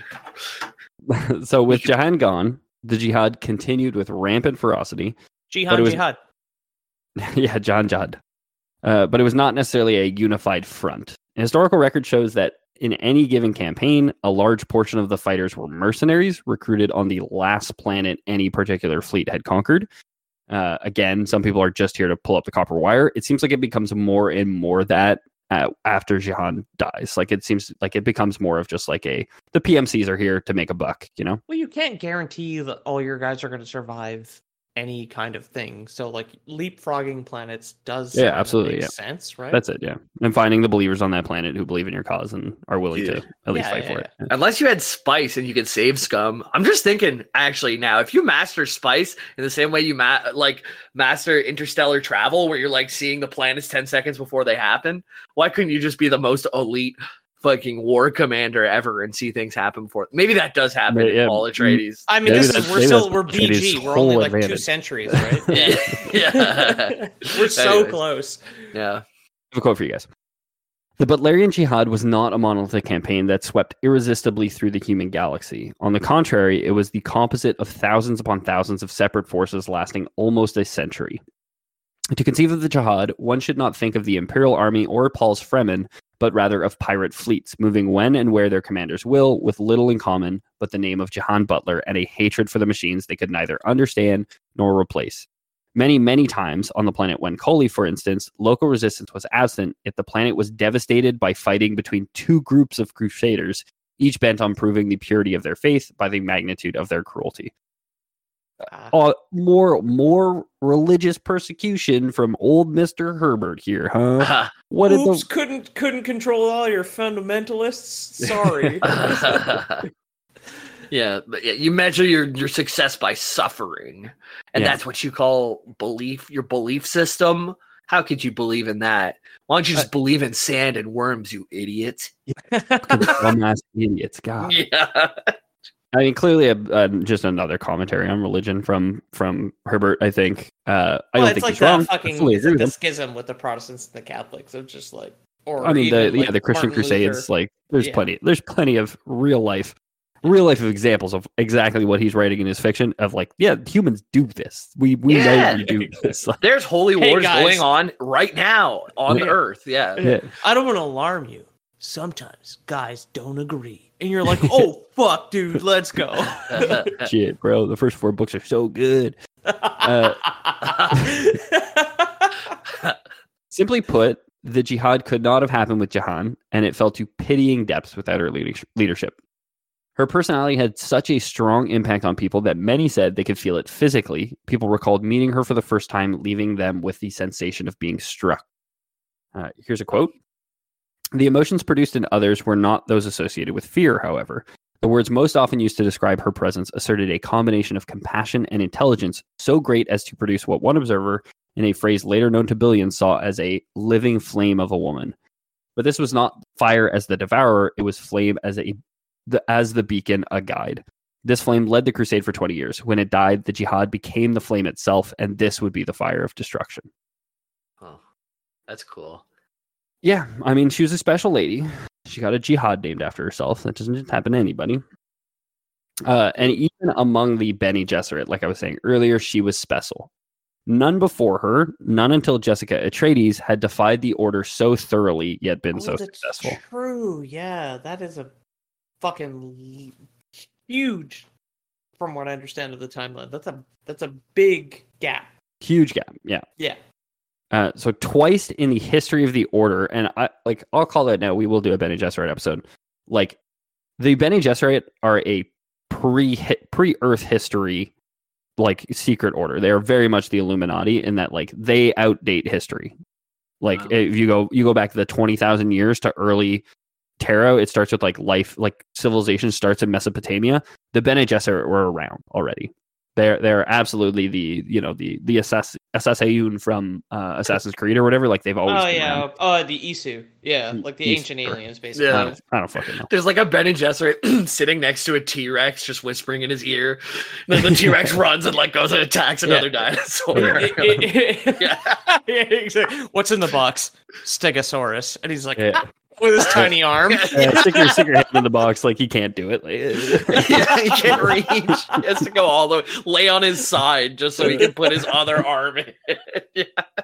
So with Jahan gone, the jihad continued with rampant ferocity. But Jihad, it was- Jihad. yeah, John Jihad. Uh, but it was not necessarily a unified front. An historical record shows that in any given campaign, a large portion of the fighters were mercenaries recruited on the last planet any particular fleet had conquered. Uh, again, some people are just here to pull up the copper wire. It seems like it becomes more and more that uh, after Jahan dies. Like it seems like it becomes more of just like a the P M Cs are here to make a buck, you know? Well, you can't guarantee that all your guys are going to survive any kind of thing. So like leapfrogging planets does Yeah, kind of absolutely, make yeah. sense, right? That's it, yeah. And finding the believers on that planet who believe in your cause and are willing Yeah. to at least Yeah, fight yeah, for it. Unless you had spice and you could save scum. I'm just thinking, actually, now if you master spice in the same way you ma- like master interstellar travel, where you're like seeing the planets ten seconds before they happen, why couldn't you just be the most elite fucking war commander ever and see things happen before? Maybe that does happen Yeah, in Paul Atreides. I mean, Maybe this that's- is we're maybe still that's we're Atreides' B G. We're whole only like two advantage. centuries, right? Yeah, yeah. we're so Anyways. close. Yeah. I have a quote for you guys. The Butlerian Jihad was not a monolithic campaign that swept irresistibly through the human galaxy. On the contrary, it was the composite of thousands upon thousands of separate forces lasting almost a century. To conceive of the Jihad, one should not think of the Imperial Army or Paul's Fremen, but rather of pirate fleets, moving when and where their commanders will, with little in common but the name of Jahan Butler and a hatred for the machines they could neither understand nor replace. Many, many times on the planet Wencoli, for instance, local resistance was absent, yet the planet was devastated by fighting between two groups of crusaders, each bent on proving the purity of their faith by the magnitude of their cruelty. Ah. Uh, more, more religious persecution from old Mister Herbert here, huh? What did Oops, the couldn't couldn't control all your fundamentalists. Sorry. Yeah, but yeah, you measure your, your success by suffering, and Yeah. that's what you call belief. Your belief system. How could you believe in that? Why don't you just believe in sand and worms, you idiot? dumbass idiots? God. Yeah, I mean, clearly, a, uh, just another commentary on religion from from Herbert. I think. Uh, I well, don't it's think like he's that wrong. I fucking fully it's agree like the with him. schism with the Protestants and the Catholics of just like, or I mean, the even, yeah, like, the Christian Martin Crusades. Luther. Like, there's Yeah. plenty. There's plenty of real life, real life examples of exactly what he's writing in his fiction. Of like, yeah, humans do this. We we Yeah. know we do this. Like, there's holy Hey, wars guys. going on right now on Yeah. Earth. Yeah, yeah. I don't want to alarm you. Sometimes guys don't agree, and you're like, "Oh fuck, dude, let's go." Shit, bro. The first four books are so good. Uh, Simply put, the jihad could not have happened with Jahan, and it fell to pitying depths without her leading- leadership. Her personality had such a strong impact on people that many said they could feel it physically. People recalled meeting her for the first time, leaving them with the sensation of being struck. Uh, here's a quote. The emotions produced in others were not those associated with fear, however. The words most often used to describe her presence asserted a combination of compassion and intelligence so great as to produce what one observer, in a phrase later known to billions, saw as a living flame of a woman. But this was not fire as the devourer, it was flame as a the, as the beacon, a guide. This flame led the crusade for twenty years. When it died, the jihad became the flame itself, and this would be the fire of destruction. oh, that's cool. Yeah, I mean, she was a special lady. She got a jihad named after herself. That doesn't just happen to anybody. Uh, and even among the Bene Gesserit, like I was saying earlier, she was special. None before her, none until Jessica Atreides, had defied the order so thoroughly, yet been Oh, so that's successful. True, yeah, that is a fucking huge, from what I understand of the timeline. That's a that's a big gap. Huge gap, yeah. Yeah. Uh, so twice in the history of the order, and I like I'll call it now. We will do a Bene Gesserit episode. Like the Bene Gesserit are a pre pre Earth history like secret order. They are very much the Illuminati in that like they outdate history. Like Wow. if you go you go back the twenty thousand years to early tarot, it starts with like life like civilization starts in Mesopotamia. The Bene Gesserit were around already. They're they're absolutely the you know the the Assass- Assassayun from uh, Assassin's Creed or whatever. Like they've always Oh been yeah. around. Oh, the Isu. Yeah, like the Isu, ancient sure. aliens, basically. I Yeah. don't, I don't fucking know. There's like a Bene Gesserit sitting next to a T-Rex, just whispering in his ear. Then the T-Rex runs and like goes and attacks another dinosaur. Yeah. yeah. Yeah, exactly. What's in the box? Stegosaurus, and he's like Yeah. "Ah," with his tiny arm. Yeah, stick your stick your hand in the box like he can't do it. Like, Yeah, he can't reach. He has to go all the way, lay on his side just so he can put his other arm in. Yeah.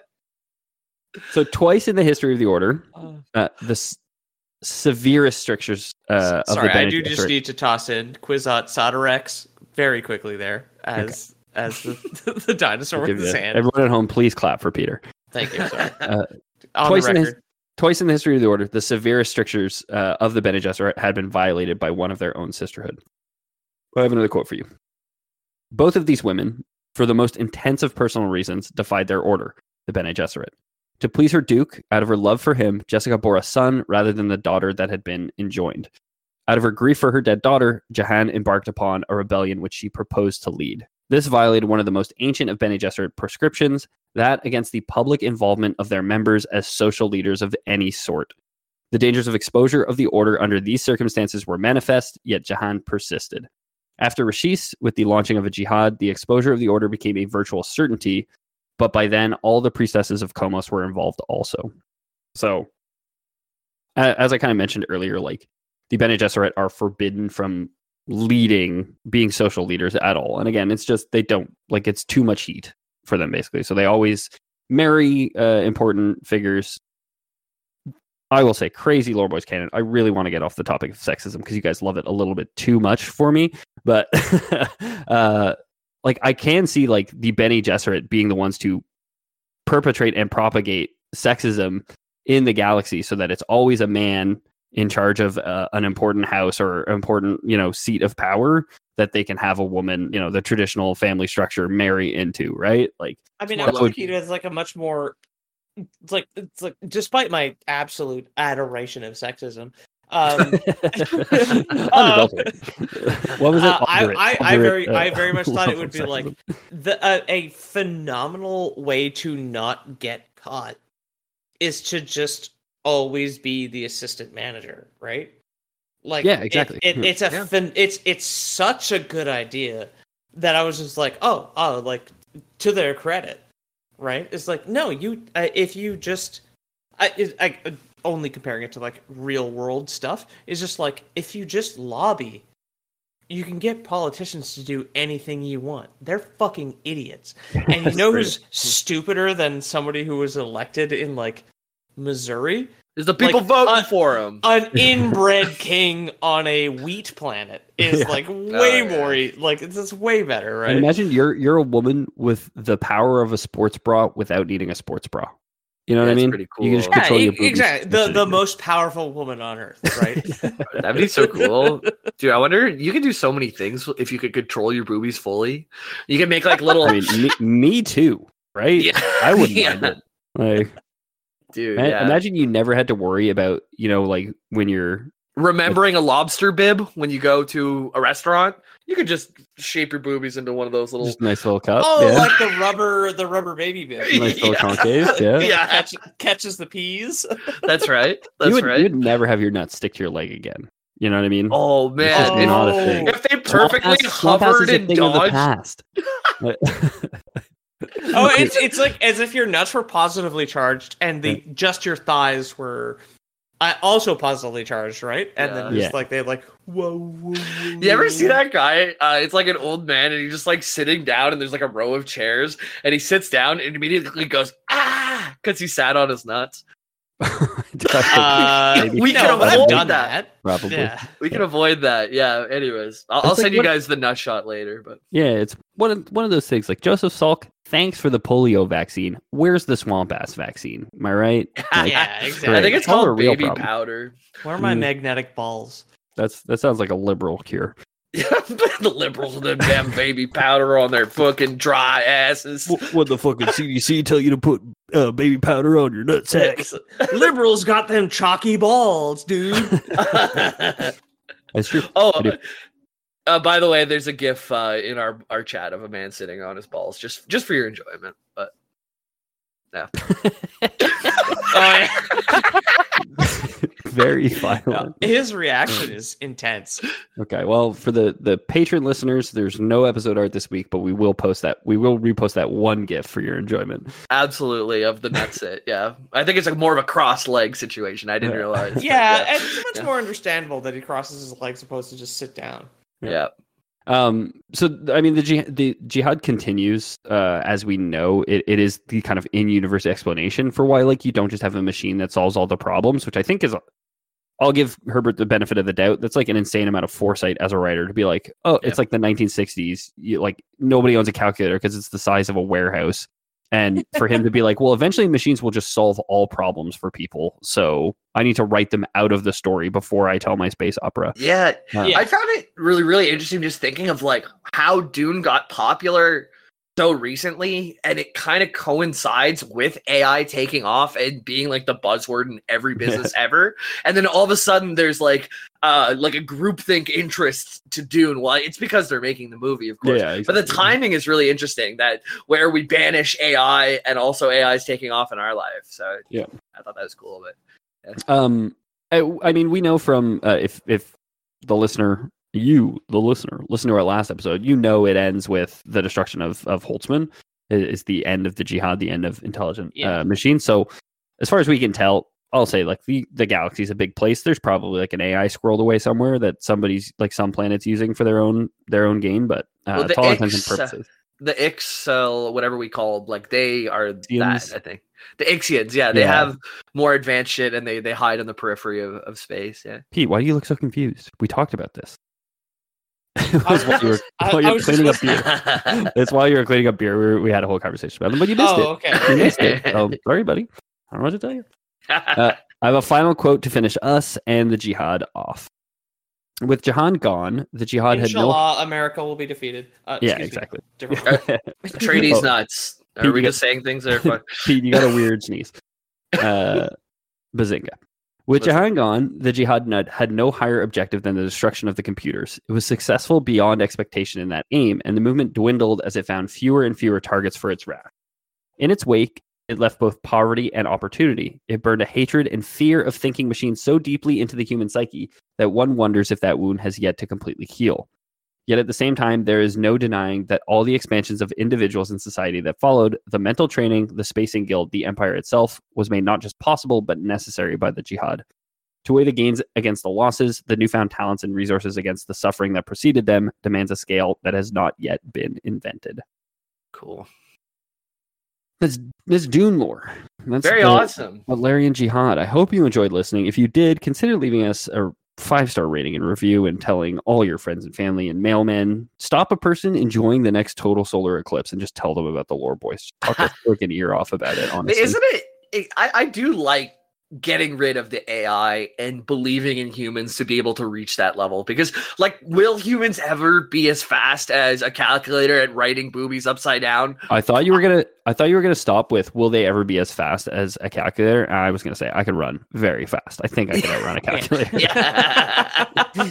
So twice in the history of the order, Uh, uh, the s- severest strictures uh, of Sorry, the I Bene do just Gesserit- need to toss in Quizot Sodarex very quickly there as as the, the dinosaur with Give his you- hand. Everyone at home, please clap for Peter. Thank you. Sorry. Uh, On twice the in his- record. Twice in the history of the order, the severest strictures uh, of the Bene Gesserit had been violated by one of their own sisterhood. I have another quote for you. Both of these women, for the most intensive personal reasons, defied their order, the Bene Gesserit. To please her duke, out of her love for him, Jessica bore a son rather than the daughter that had been enjoined. Out of her grief for her dead daughter, Jahan embarked upon a rebellion which she proposed to lead. This violated one of the most ancient of Bene Gesserit prescriptions, that against the public involvement of their members as social leaders of any sort. The dangers of exposure of the order under these circumstances were manifest, yet Jahan persisted. After Rashis, with the launching of a jihad, the exposure of the order became a virtual certainty, but by then, all the priestesses of Komos were involved also. So, as I kind of mentioned earlier, like, the Bene Gesserit are forbidden from leading, being social leaders at all. And again, it's just, they don't, like, it's too much heat for them, basically. So they always marry uh, important figures. I will say, crazy Lore Boys canon. I really want to get off the topic of sexism because you guys love it a little bit too much for me. But, uh, like, I can see, like, the Bene Gesserit being the ones to perpetrate and propagate sexism in the galaxy so that it's always a man in charge of uh, an important house or important, you know, seat of power that they can have a woman, you know, the traditional family structure marry into, right? Like, I mean, I would look at it as like a much more, it's like, it's like, despite my absolute adoration of sexism, um, uh, what was it? Uh, I, I, I very, uh, I very much thought it would be sexism. Like the uh, a phenomenal way to not get caught is to just always be the assistant manager, right? Like, yeah, exactly. It, it, it's a yeah. fin- it's it's such a good idea that I was just like, oh, oh, like, to their credit, right? It's like, no, you uh, if you just, I, I, I only comparing it to like real world stuff is just like, if you just lobby, you can get politicians to do anything you want. They're fucking idiots, and you know who's stupider than somebody who was elected in like Missouri? Is the people like, voting uh, for him? An inbred king on a wheat planet is Yeah. like way Oh, yeah. more e- like it's just way better, right? And imagine you're you're a woman with the power of a sports bra without needing a sports bra. You know what That's I mean? pretty You can just cool. control yeah, your e- boobies. exactly. The That's the it. most powerful woman on earth, right? That'd be so cool, dude. I wonder, you could do so many things if you could control your boobies fully. You can make like little, I mean, me, me too, right? Yeah. I wouldn't Yeah. mind it. Like, dude. ma- Yeah. imagine you never had to worry about, you know, like when you're Remembering a lobster bib when you go to a restaurant, you could just shape your boobies into one of those little. just a nice little cup. Oh, yeah. like the rubber, the rubber baby bib. Nice little Yeah. concave. Yeah. Yeah, Catch, catches the peas. that's right. That's you would, right. you would never have your nuts stick to your leg again. You know what I mean? Oh It's man, just Oh. if, not a thing. if they perfectly Swamp ass hovered is a and thing of the dodged, past. Oh, it's it's like as if your nuts were positively charged and the just your thighs were uh, also positively charged, right? And Yeah. then just Yeah. like they like whoa, whoa, whoa. you ever see that guy? Uh, it's like an old man, and he's just like sitting down, and there's like a row of chairs, and he sits down and immediately goes ah, because he sat on his nuts. Uh, Maybe. we no, can but I've avoid done that. that. Probably. Yeah. We can avoid that. Yeah. Anyways, I'll, It's I'll like send you what- guys the nut shot later. But Yeah, it's one of one of those things. Like Joseph Salk, thanks for the polio vaccine. Where's the swamp ass vaccine? Am I right? Like, Yeah, I exactly. think it's Tell her a called real baby problem. powder. Where are my Mm. magnetic balls? That's that sounds like a liberal cure. The liberals with them damn baby powder on their fucking dry asses. What the fucking C D C tell you to put uh, baby powder on your nutsack? Liberals got them chalky balls, dude. That's true. Oh, I do. uh, by the way, there's a GIF uh, in our, our chat of a man sitting on his balls, just just for your enjoyment. But yeah, Oh, yeah. Very violent. His reaction is intense. Okay, well, for the the patron listeners, there's no episode art this week, but we will post that. We will repost that one GIF for your enjoyment. absolutely of the nuts it. Yeah, I think it's like more of a cross leg situation. I didn't Yeah. realize. but Yeah, yeah. and it's much Yeah. more understandable that he crosses his legs opposed to just sit down. yeah. Um, so I mean, the jihad, the jihad continues, uh, as we know. It, it is the kind of in-universe explanation for why, like, you don't just have a machine that solves all the problems, which I think is. I'll give Herbert the benefit of the doubt. That's like an insane amount of foresight as a writer to be like, oh, Yeah. it's like the nineteen sixties. You, like nobody owns a calculator because it's the size of a warehouse. And for him to be like, well, eventually machines will just solve all problems for people. So I need to write them out of the story before I tell my space opera. Yeah, Uh, Yeah. I found it really, really interesting just thinking of like how Dune got popular so recently, and it kind of coincides with A I taking off and being like the buzzword in every business ever. And then all of a sudden, there's like uh like a groupthink interest to Dune. Well, it's because they're making the movie, of course. Yeah, But the exactly. timing is really interesting. That where we banish A I and also A I is taking off in our life. So Yeah. I thought that was cool. But Um, I, I mean, we know from uh, if if the listener, you the listener, listen to our last episode, you know it ends with the destruction of of Holtzman. It is the end of the jihad, the end of intelligent Yeah. uh, machines. So, as far as we can tell, I'll say like the the galaxy's a big place. There's probably like an A I squirreled away somewhere that somebody's like some planet's using for their own their own gain. But uh, Well, the to all intents and Ix, uh, purposes, the Ixel, whatever we call, like they are Ixians? that. I think the Ixians. Yeah, they Yeah. have more advanced shit, and they they hide in the periphery of, of space. Yeah. Pete, why do you look so confused? We talked about this. It was while you were, I- while you I were was cleaning up just beer. It's while you were cleaning up beer. We, were, we had a whole conversation about them, but you missed Oh, it. okay. You missed it. Um, sorry, buddy. I don't know what to tell you. Uh, I have a final quote to finish us and the jihad off. With Jahan gone, the jihad had no. Inshallah, America will be defeated. Uh, Yeah, excuse me. exactly. Different- Tradies Oh, nuts. Are Pete, we you just saying things that are fun? Pete, you got a weird sneeze. Uh, Bazinga. With Listen. Jahan gone, the jihad nut had no higher objective than the destruction of the computers. It was successful beyond expectation in that aim, and the movement dwindled as it found fewer and fewer targets for its wrath. In its wake, it left both poverty and opportunity. It burned a hatred and fear of thinking machines so deeply into the human psyche that one wonders if that wound has yet to completely heal. Yet at the same time, there is no denying that all the expansions of individuals in society that followed, the mental training, the spacing guild, the empire itself, was made not just possible, but necessary by the jihad. To weigh the gains against the losses, the newfound talents and resources against the suffering that preceded them demands a scale that has not yet been invented. Cool. That's, that's Dune lore. That's Very the awesome. Valerian Jihad. I hope you enjoyed listening. If you did, consider leaving us a five-star rating and review and telling all your friends and family and mailmen. Stop a person enjoying the next total solar eclipse and just tell them about the lore boys. Talk a freaking ear off about it, honestly. Isn't it, it I, I do like getting rid of the A I and believing in humans to be able to reach that level, because like, will humans ever be as fast as a calculator at writing boobies upside down? I thought you were gonna. I thought you were gonna stop with, "Will they ever be as fast as a calculator?" And I was gonna say I could run very fast. I think I could outrun a calculator. Yeah.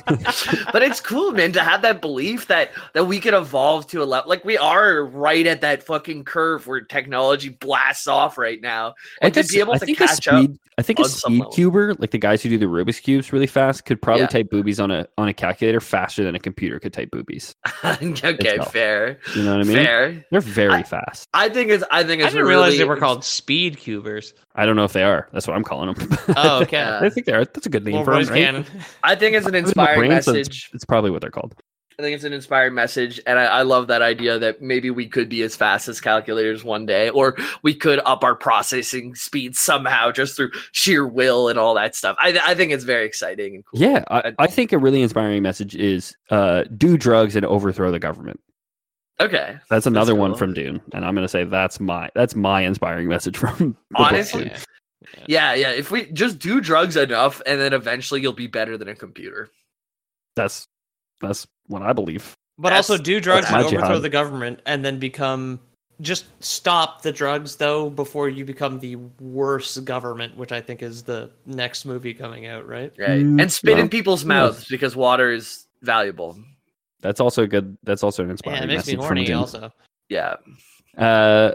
But it's cool, man, to have that belief that that we could evolve to a level, like we are right at that fucking curve where technology blasts off right now, and Like to be able I to think a catch up. speed, I think a on some speed level. cuber, like the guys who do the Rubik's cubes really fast, could probably Yeah. type boobies on a on a calculator faster than a computer could type boobies. Okay, itself. fair. You know what I mean? Fair. They're very I- fast. I think it's. I think I it's. didn't really, realize they were called speed cubers. I don't know if they are. That's what I'm calling them. Oh, okay. Yeah. I think they are. That's a good name Little for them, boys right? cannon. I think it's an It's inspiring brand, so it's- message. It's probably what they're called. I think it's an inspiring message, and I, I love that idea that maybe we could be as fast as calculators one day, or we could up our processing speed somehow just through sheer will and all that stuff. I, I think it's very exciting and cool. Yeah, I, I- I think a really inspiring message is uh, do drugs and overthrow the government. Okay. That's another one cool. from Dune, and I'm going to say that's my that's my inspiring message from the book, Honestly, Dune. Yeah, yeah. If we just do drugs enough, and then eventually you'll be better than a computer. That's that's what I believe. But That's- also do drugs that's and my overthrow jihad. the government and then become just stop the drugs though before you become the worst government, which I think is the next movie coming out, right? Right. Mm, And spit well, in people's yes. mouths because water is valuable. That's also a good. That's also an Yeah, inspiring it makes me message from horny Dune. also. Yeah. Uh,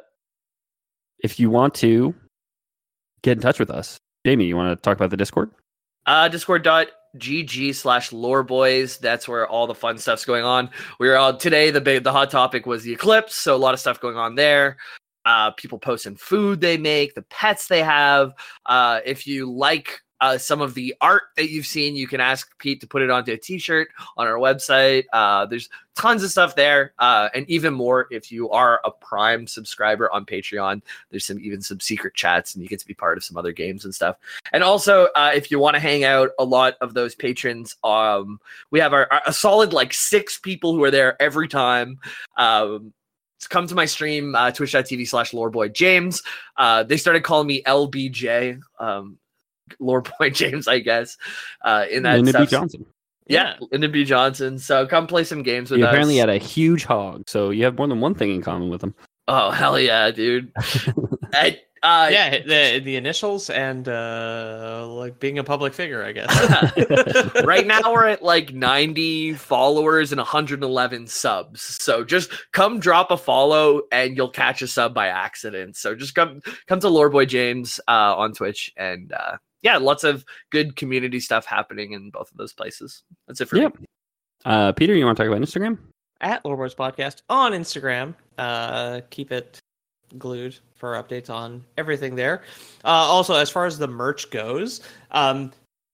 if you want to get in touch with us, Jamie, you want to talk about the Discord? Uh, discord.gg slash loreboys. That's where all the fun stuff's going on. We were all today. The big, the hot topic was the eclipse. So a lot of stuff going on there. Uh, people posting food they make, the pets they have. Uh, if you like uh, some of the art that you've seen, you can ask Pete to put it onto a t-shirt on our website. Uh, there's tons of stuff there. Uh, and even more if you are a Prime subscriber on Patreon. There's some even some secret chats and you get to be part of some other games and stuff. And also, uh, if you want to hang out, a lot of those patrons, um, we have our, our a solid like six people who are there every time. Um, come to my stream, uh, twitch.tv slash loreboyjames. Uh, they started calling me L B J, um, Loreboy James, I guess. Uh, in that Lyndon B. stuff. Johnson. Yeah, Lyndon B. Johnson. So come play some games with You us. apparently had a huge hog, so you have more than one thing in common with them. Oh, hell yeah, dude. I, uh, Yeah, the the initials and uh, like being a public figure, I guess. Right now we're at like ninety followers and one hundred eleven subs. So just come drop a follow and you'll catch a sub by accident. So just come come to Lore Boy James uh, on Twitch, and uh, yeah, lots of good community stuff happening in both of those places. That's it for Yep. me. Uh, Peter, you want to talk about Instagram? At Loreboys Podcast on Instagram. Uh, keep it glued for updates on everything there. Uh, also, as far as the merch goes, um,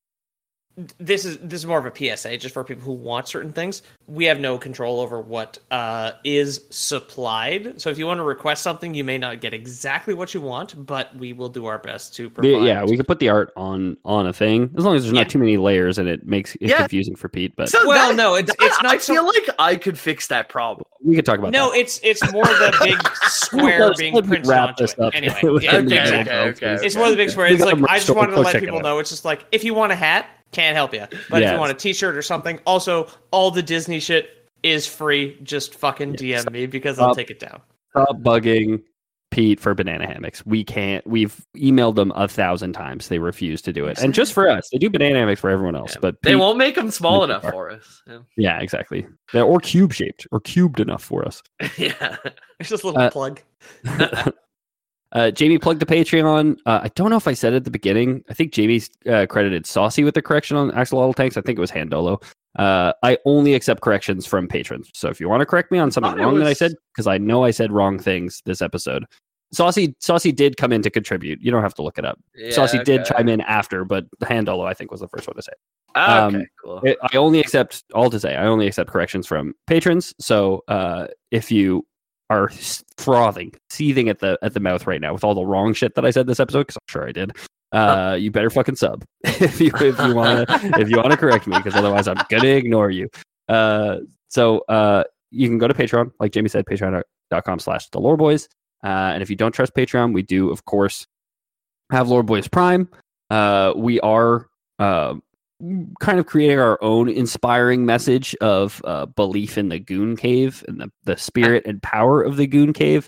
this is this is more of a P S A just for people who want certain things. We have no control over what uh, is supplied. So if you want to request something, you may not get exactly what you want, but we will do our best to provide. Yeah, we could put the art on on a thing as long as there's not Yeah. too many layers and it makes it Yeah. confusing for Pete. But So Well, that- no, it's that- it's not. I so- feel like I could fix that problem. we could talk about No, that. it's it's more the big square Let's- being let's printed wrap onto this it. up. Anyway, With yeah, the Okay, exact okay, outfits. okay. it's more the big square. We It's got like a merch I just store, wanted to go let check it people out. know. It's just like if you want a hat, can't help you. But if Yes. you want a T-shirt or something, also all the Disney shit is free. Just fucking D M me because I'll Stop. take it down. Stop bugging Pete for banana hammocks. We can't. We've emailed them a thousand times. They refuse to do it. And just for us, they do banana hammocks for everyone else. Yeah, But they Pete- won't make them small Make it enough far. for us. Yeah. Yeah, exactly. They're or cube shaped or cubed enough for us. yeah. It's just a little Uh, plug. Uh, Jamie plugged the Patreon. Uh, I don't know if I said it at the beginning. I think Jamie's uh, credited Saucy with the correction on Axolotl Tanks. I think it was Handolo. Uh, I only accept corrections from patrons. So if you want to correct me on something thought it wrong that I was- said, because I know I said wrong things this episode, Saucy Saucy did come in to contribute. You don't have to look it up. Yeah, Saucy did okay. chime in after, but Handolo I think was the first one to say. Ah, okay, um, cool. It- I only accept all to say I only accept corrections from patrons. So uh, if you are frothing, seething at the at the mouth right now with all the wrong shit that I said this episode, because I'm sure I did, uh, you better fucking sub if you if you want to if you want to correct me, because otherwise I'm gonna ignore you. Uh, so uh, you can go to Patreon, like Jamie said, patreon.com slash the Lore Boys. Uh, and if you don't trust Patreon, we do of course have Lore Boys Prime. Uh, we are uh, kind of creating our own inspiring message of uh, belief in the Goon Cave and the, the spirit and power of the Goon Cave.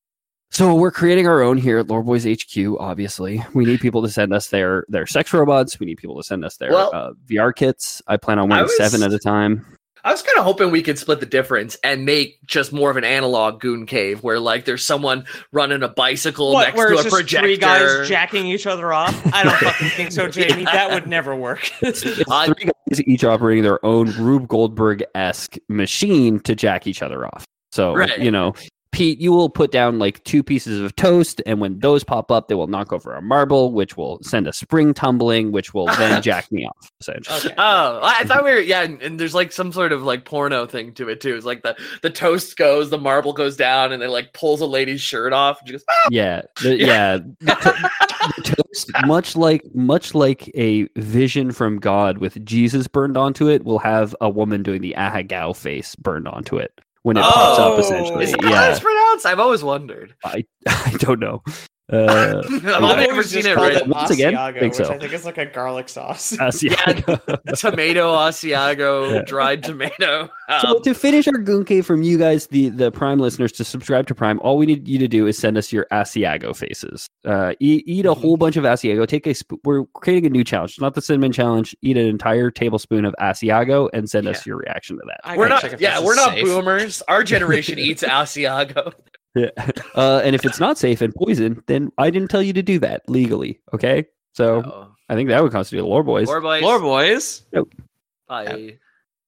So we're creating our own here at Lore Boys H Q. Obviously, we need people to send us their their sex robots. We need people to send us their Well, uh, V R kits. I plan on I wearing was- seven at a time. I was kind of hoping we could split the difference and make just more of an analog Goon Cave where like there's someone running a bicycle What? next Where to it's a just projector. three guys jacking each other off? I don't fucking think so, Jamie. Yeah. That would never work. It's I- three guys each operating their own Rube Goldberg esque machine to jack each other off. So Right. you know, Pete, you will put down like two pieces of toast, and when those pop up, they will knock over a marble, which will send a spring tumbling, which will then jack me off. Essentially. Okay. Oh, I I thought we were yeah, and, and there's like some sort of like porno thing to it too. It's like the the toast goes, the marble goes down, and it like pulls a lady's shirt off. And she goes, "Ah!" Yeah, the, yeah. the to- the toast, much like much like a vision from God with Jesus burned onto it, will have a woman doing the ahagao face burned onto it when it pops up. Oh, Essentially, Is that how yeah. it's pronounced? I've always wondered. I I don't know. Uh, I've I've never always seen just it called right. it Once again, Asiago, think which so. I think is like a garlic sauce. Asiago. Tomato Asiago, Yeah. dried tomato. So Um, to finish our Goon Cave from you guys, the, the Prime listeners, to subscribe to Prime, all we need you to do is send us your Asiago faces. Uh, eat, eat a whole bunch of Asiago. Take a sp- we're creating a new challenge, not the cinnamon challenge. Eat an entire tablespoon of Asiago and send us Yeah. your reaction to that. I we're gotta not. check if Yeah, this we're is not safe. boomers. Our generation eats Asiago. Yeah. Uh, and if it's not safe and poison, then I didn't tell you to do that legally. Okay. So Oh. I think that would constitute a lore boys. Lore boys. Lore boys. Bye.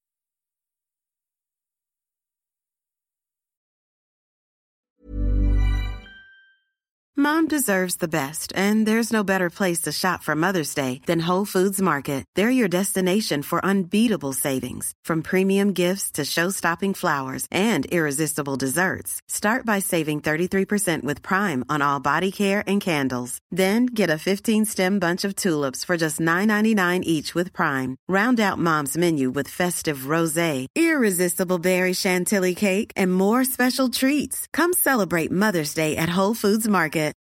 Mom deserves the best, and there's no better place to shop for Mother's Day than Whole Foods Market. They're your destination for unbeatable savings, from premium gifts to show-stopping flowers and irresistible desserts. Start by saving thirty-three percent with Prime on all body care and candles. Then get a fifteen-stem bunch of tulips for just nine ninety-nine each with Prime. Round out Mom's menu with festive rosé, irresistible berry chantilly cake, and more special treats. Come celebrate Mother's Day at Whole Foods Market.